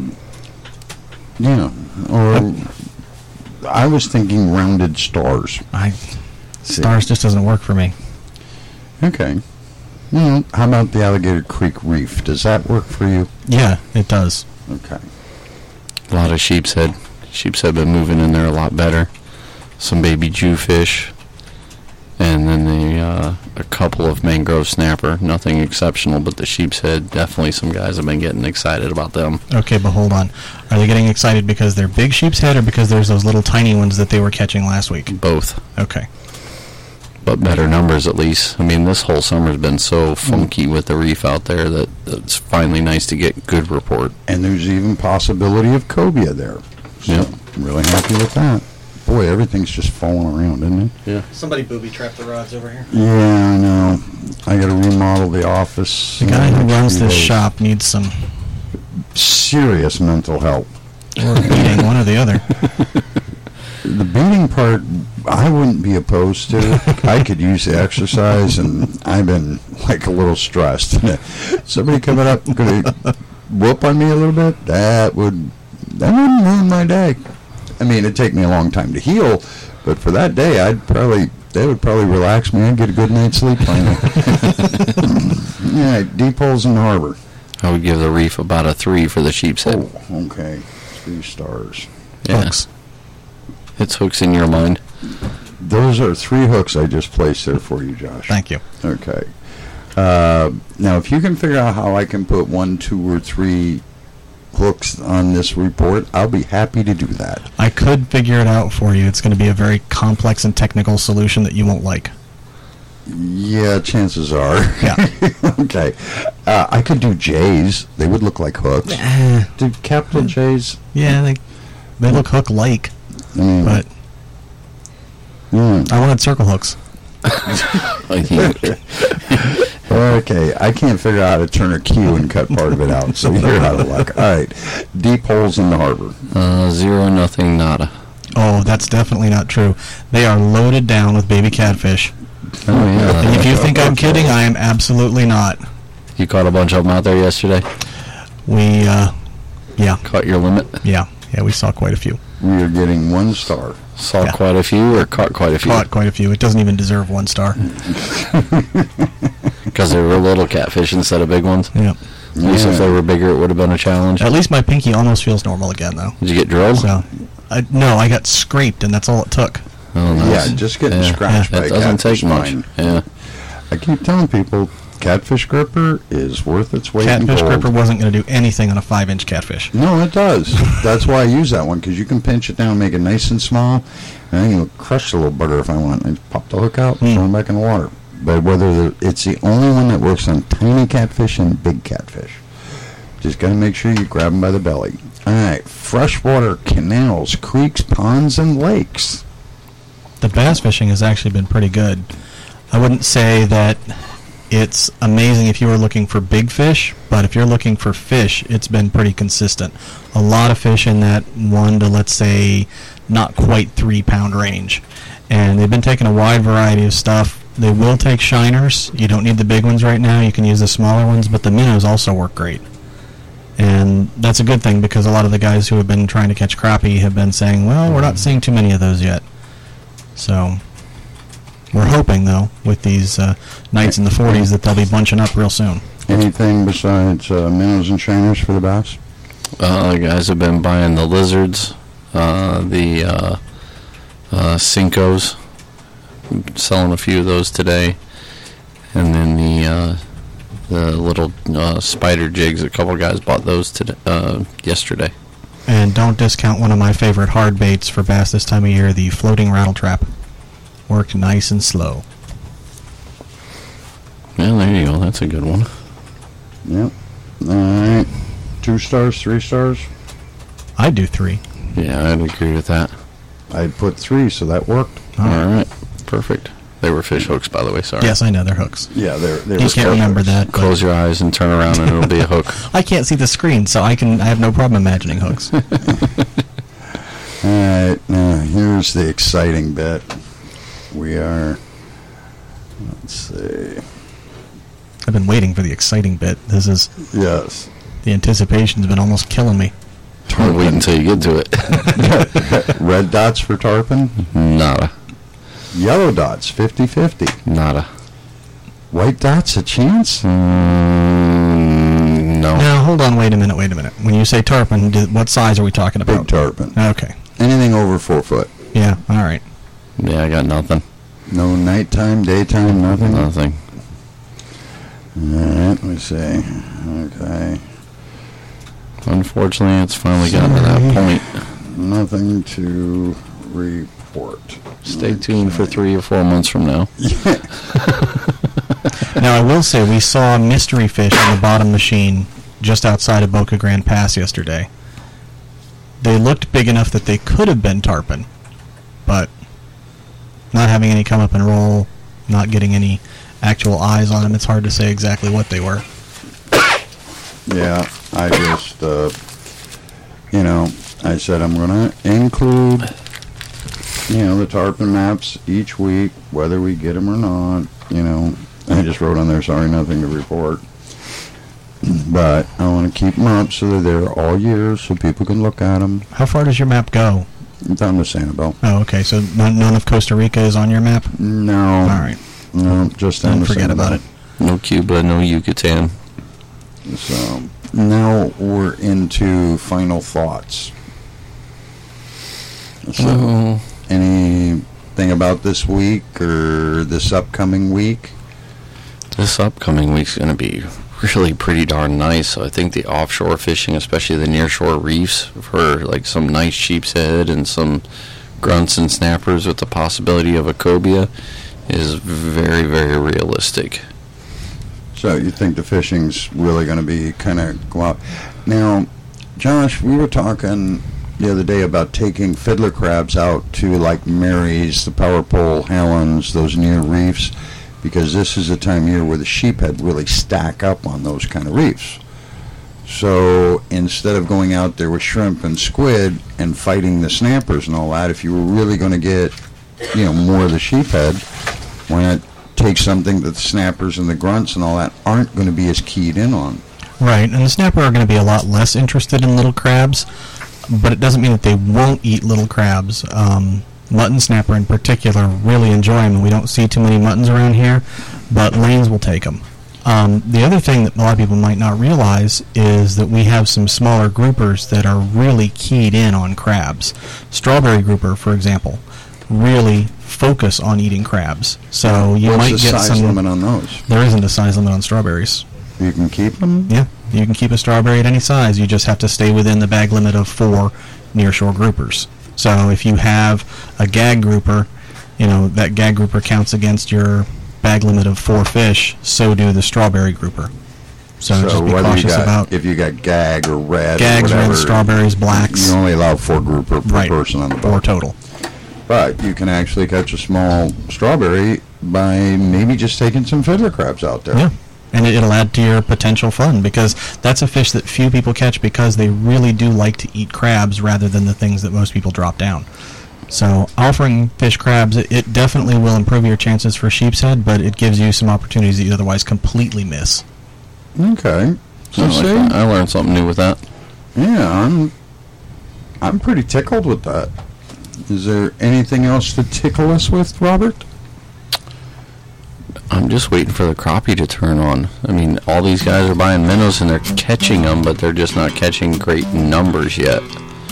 S3: Yeah. Or I was thinking rounded stars.
S6: Stars just doesn't work for me.
S3: Okay. Well, how about the Alligator Creek Reef? Does that work for you?
S6: Yeah, it does.
S3: Okay.
S2: A lot of sheepshead. Sheepshead been moving in there a lot better. Some baby jewfish. And then a couple of mangrove snapper. Nothing exceptional, but the sheepshead, definitely some guys have been getting excited about them.
S6: Okay, but hold on. Are they getting excited because they're big sheep's head or because there's those little tiny ones that they were catching last week?
S2: Both.
S6: Okay.
S2: But better numbers at least. I mean, this whole summer's been so funky with the reef out there that it's finally nice to get good report.
S3: And there's even possibility of cobia there. So
S2: Yep.
S3: I'm really happy with that. Boy, everything's just falling around, isn't it?
S2: Yeah.
S5: Somebody booby-trapped the rods over here.
S3: Yeah, I know. I got to remodel the office.
S6: The guy who runs this
S3: Days.
S6: shop needs some
S3: Serious mental help.
S6: or eating, one or the other.
S3: The beating part, I wouldn't be opposed to. I could use the exercise, and I've been like a little stressed. Somebody coming up going to whoop on me a little bit, that wouldn't ruin my day. I mean, it'd take me a long time to heal, but for that day, they would probably relax me. I'd get a good night's sleep finally. Yeah, deep holes in the harbor.
S2: I would give the reef about a 3 for the sheepshead.
S3: Oh, okay. 3 stars.
S2: Yeah.
S6: Hooks.
S2: It's hooks in your mind.
S3: Those are 3 hooks I just placed there for you, Josh.
S6: Thank you.
S3: Okay. Now, if you can figure out how I can put 1, 2, or 3 hooks on this report, I'll be happy to do that.
S6: I could figure it out for you. It's going to be a very complex and technical solution that you won't like.
S3: Yeah, chances are.
S6: Yeah.
S3: Okay. I could do J's. They would look like hooks. Do capital J's?
S6: Yeah, they look hook-like,
S3: I mean,
S6: but I wanted circle hooks.
S3: Okay, I can't figure out how to turn a cue and cut part of it out, so you're out of luck. All right, deep holes in the harbor.
S2: 0, nothing, nada.
S6: Oh, that's definitely not true. They are loaded down with baby catfish.
S2: Oh, yeah.
S6: And if you think I'm kidding, I am absolutely not.
S2: You caught a bunch of them out there yesterday?
S6: We, yeah,
S2: Caught your limit?
S6: we saw quite a few.
S3: We are getting 1 star.
S2: Saw
S6: Yeah.
S2: quite a few or caught quite a few?
S6: Caught quite a few. It doesn't even deserve 1 star.
S2: Because they were little catfish instead of big ones?
S6: Yep.
S2: At least if they were bigger, it would have been a challenge.
S6: At least my pinky almost feels normal again, though.
S2: Did you get drilled?
S6: So, no, I got scraped, and that's all it took.
S2: Oh, nice.
S3: Yeah, just getting
S2: Yeah.
S3: scratched by
S2: That
S3: a
S2: doesn't
S3: catfish
S2: take much.
S3: fine.
S2: Yeah.
S3: I keep telling people, catfish gripper is worth its weight in
S6: Catfish
S3: gold.
S6: gripper wasn't going to do anything on a 5-inch catfish.
S3: No, it does. That's why I use that one, because you can pinch it down, make it nice and small, and I can crush the little bugger if I want, and pop the hook out, throw them back in the water. But it's the only one that works on tiny catfish and big catfish. Just got to make sure you grab them by the belly. All right, freshwater canals, creeks, ponds, and lakes.
S6: The bass fishing has actually been pretty good. I wouldn't say that it's amazing if you were looking for big fish, but if you're looking for fish, it's been pretty consistent. A lot of fish in that 1 to, let's say, not quite 3 pound range. And they've been taking a wide variety of stuff. They will take shiners. You don't need the big ones right now. You can use the smaller ones, but the minnows also work great. And that's a good thing because a lot of the guys who have been trying to catch crappie have been saying, well, we're not seeing too many of those yet. So we're hoping, though, with these nights in the 40s that they'll be bunching up real soon.
S3: Anything besides minnows and shiners for the bass?
S2: The guys have been buying the lizards, the Cincos, selling a few of those today, and then the little spider jigs. A couple guys bought those today, yesterday.
S6: And don't discount one of my favorite hard baits for bass this time of year, the floating rattle trap. Worked nice and slow.
S2: Yeah, there you go. That's a good one.
S3: Yep. All right. 2 stars, 3 stars?
S6: I'd do 3.
S2: Yeah, I'd agree with that.
S3: I'd put 3, so that worked.
S2: All right. Perfect. They were fish hooks, by the way. Sorry.
S6: Yes, I know they're hooks.
S3: Yeah, they
S6: You can't remember that. but
S2: Close your eyes and turn around, and it'll be a hook.
S6: I can't see the screen, so I have no problem imagining hooks.
S3: All right. Now, here's the exciting bit. We are, let's see.
S6: I've been waiting for the exciting bit.
S3: Yes.
S6: The anticipation's been almost killing me.
S2: Wait until you get to it.
S3: Red dots for tarpon.
S2: Nada.
S3: Yellow dots, 50-50.
S2: Nada.
S3: White dots, a chance?
S2: No.
S6: Now, hold on, wait a minute. When you say tarpon, what size are we talking about?
S3: Big tarpon.
S6: Okay.
S3: Anything over 4 foot.
S6: Yeah, all right.
S2: Yeah, I got nothing.
S3: No nighttime, daytime, nothing?
S2: Nothing.
S3: All right, let me see. Okay.
S2: Unfortunately, it's finally gotten to that point.
S3: Nothing to report.
S2: Stay tuned for 3 or 4 months from now.
S6: Now, I will say we saw mystery fish on the bottom machine just outside of Boca Grande Pass yesterday. They looked big enough that they could have been tarpon, but not having any come up and roll, not getting any actual eyes on them, it's hard to say exactly what they were.
S3: Yeah, I just, I said I'm going to include, the tarpon maps each week, whether we get them or not, I just wrote on there, sorry, nothing to report. But I want to keep them up so they're there all year so people can look at them.
S6: How far does your map go?
S3: Down to Sanibel.
S6: Oh, okay, so none of Costa Rica is on your map?
S3: No.
S6: All right.
S3: No, just down
S6: Then
S3: to
S6: forget
S3: Sanibel.
S6: about it.
S2: No Cuba, no Yucatan.
S3: So now we're into final thoughts. So, anything about this week or this upcoming week?
S2: This upcoming week's going to be really pretty darn nice. So I think the offshore fishing, especially the nearshore reefs, for like some nice sheepshead and some grunts and snappers with the possibility of a cobia, is very, very realistic.
S3: So you think the fishing's really going to be kind of go out? Now, Josh, we were talking the other day about taking fiddler crabs out to like Mary's, the Power Pole, Hallen's, those near reefs, because this is a time of year where the sheephead really stack up on those kind of reefs. So instead of going out there with shrimp and squid and fighting the snappers and all that, if you were really going to get, more of the sheephead, why not take something that the snappers and the grunts and all that aren't going to be as keyed in on?
S6: Right, and the snapper are going to be a lot less interested in little crabs, but it doesn't mean that they won't eat little crabs. Mutton snapper in particular really enjoy them, and we don't see too many muttons around here, but lanes will take them. The other thing that a lot of people might not realize is that we have some smaller groupers that are really keyed in on crabs. Strawberry grouper, for example, really focus on eating crabs. So you
S3: What's
S6: might
S3: the
S6: get
S3: size
S6: some.
S3: limit on those?
S6: There isn't a size limit on strawberries.
S3: You can keep them?
S6: Yeah, you can keep a strawberry at any size. You just have to stay within the bag limit of 4 nearshore groupers. So if you have a gag grouper, that gag grouper counts against your bag limit of 4 fish, so do the strawberry grouper. So just be
S3: whether you
S6: cautious
S3: got,
S6: about
S3: if you got gag or red
S6: gags,
S3: or whatever,
S6: red, strawberries, blacks.
S3: you only allow 4 grouper per
S6: Right.
S3: person on the
S6: Or
S3: boat.
S6: total.
S3: But you can actually catch a small strawberry by maybe just taking some fiddler crabs out there.
S6: Yeah. And it'll add to your potential fun, because that's a fish that few people catch because they really do like to eat crabs rather than the things that most people drop down. So offering fish crabs, it definitely will improve your chances for sheep's head, but it gives you some opportunities that you otherwise completely miss.
S3: Okay. So
S2: I like
S3: see,
S2: that. I learned something new with that.
S3: yeah, I'm pretty tickled with that. Is there anything else to tickle us with, Robert?
S2: I'm just waiting for the crappie to turn on. I mean, all these guys are buying minnows and they're catching them, but they're just not catching great numbers yet.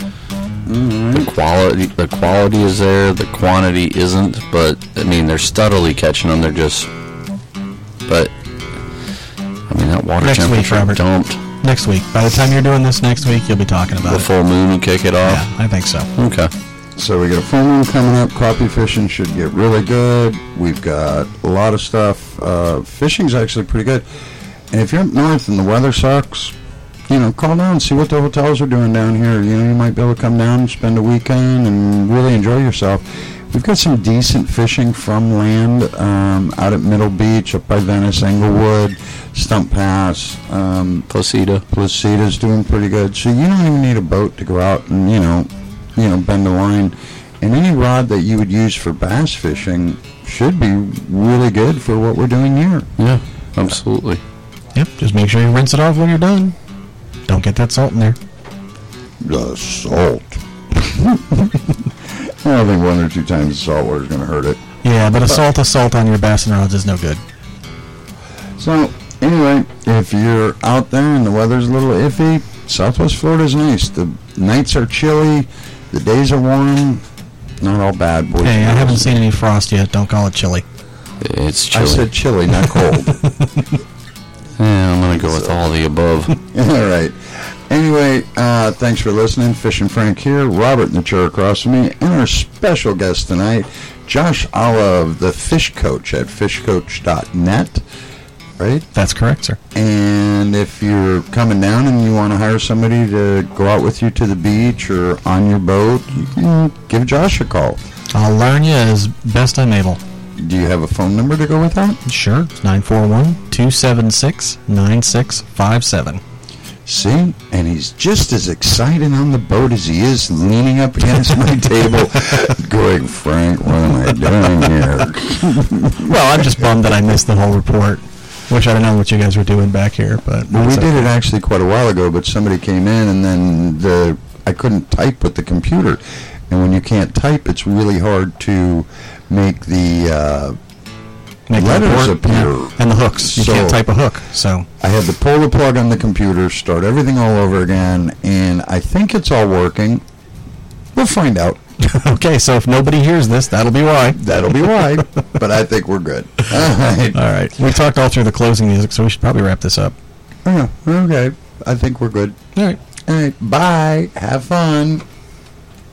S2: The quality is there, the quantity isn't, but I mean, they're steadily catching them. They're just, but I mean, that water
S6: Next week,
S2: temperature
S6: Robert.
S2: dumped.
S6: Next week. By the time you're doing this next week, you'll be talking about
S2: The
S6: it.
S2: full moon will kick it off.
S6: Yeah, I think so.
S2: Okay.
S3: So we got a full moon coming up. Crappie fishing should get really good. We've got a lot of stuff. Fishing's actually pretty good. And if you're up north and the weather sucks, call down and see what the hotels are doing down here. You might be able to come down and spend a weekend and really enjoy yourself. We've got some decent fishing from land out at Middle Beach, up by Venice, Englewood, Stump Pass.
S2: Placida's
S3: doing pretty good. So you don't even need a boat to go out and, bend a line. And any rod that you would use for bass fishing should be really good for what we're doing here.
S2: Yeah, absolutely.
S6: Yep, just make sure you rinse it off when you're done. Don't get that salt in there.
S3: The salt. I don't think 1 or 2 times the salt water is going to hurt it.
S6: Yeah, but assault on your bass and rods is no good.
S3: So, anyway, if you're out there and the weather's a little iffy, Southwest Florida's nice. The nights are chilly, the days are warm. Not all bad, boys.
S6: Hey, I haven't seen any frost yet. Don't call it chilly.
S2: It's
S3: I
S2: chilly.
S3: said chilly, not cold.
S2: Yeah, I'm going to go with all the above.
S3: All right. Anyway, thanks for listening. Fish and Frank here. Robert in the chair across from me. And our special guest tonight, Josh Olive, the fish coach at fishcoach.net. Right?
S6: That's correct, sir.
S3: And if you're coming down and you want to hire somebody to go out with you to the beach or on your boat, you can give Josh a call.
S6: I'll learn you as best I'm able.
S3: Do you have a phone number to go with that?
S6: Sure. It's 941-276-9657.
S3: See? And he's just as excited on the boat as he is leaning up against my table going, Frank, what am I doing here?
S6: Well, I'm just bummed that I missed the whole report. Wish I don't know what you guys were doing back here, but
S3: Well, we
S6: it's
S3: did
S6: okay.
S3: it actually quite a while ago, but somebody came in and then I couldn't type with the computer. And when you can't type, it's really hard to make the
S6: Make the
S3: letters
S6: report,
S3: appear.
S6: yeah. And the hooks. You
S3: So-
S6: can't type a hook, so
S3: I had to pull the plug on the computer, start everything all over again, and I think it's all working. We'll find out.
S6: okay. So if nobody hears this, that'll be why.
S3: That'll be why. But I think we're good. All right.
S6: All right. We talked all through the closing music, so we should probably wrap this up.
S3: Okay. I think we're good.
S6: All right.
S3: All right. Bye. Have fun.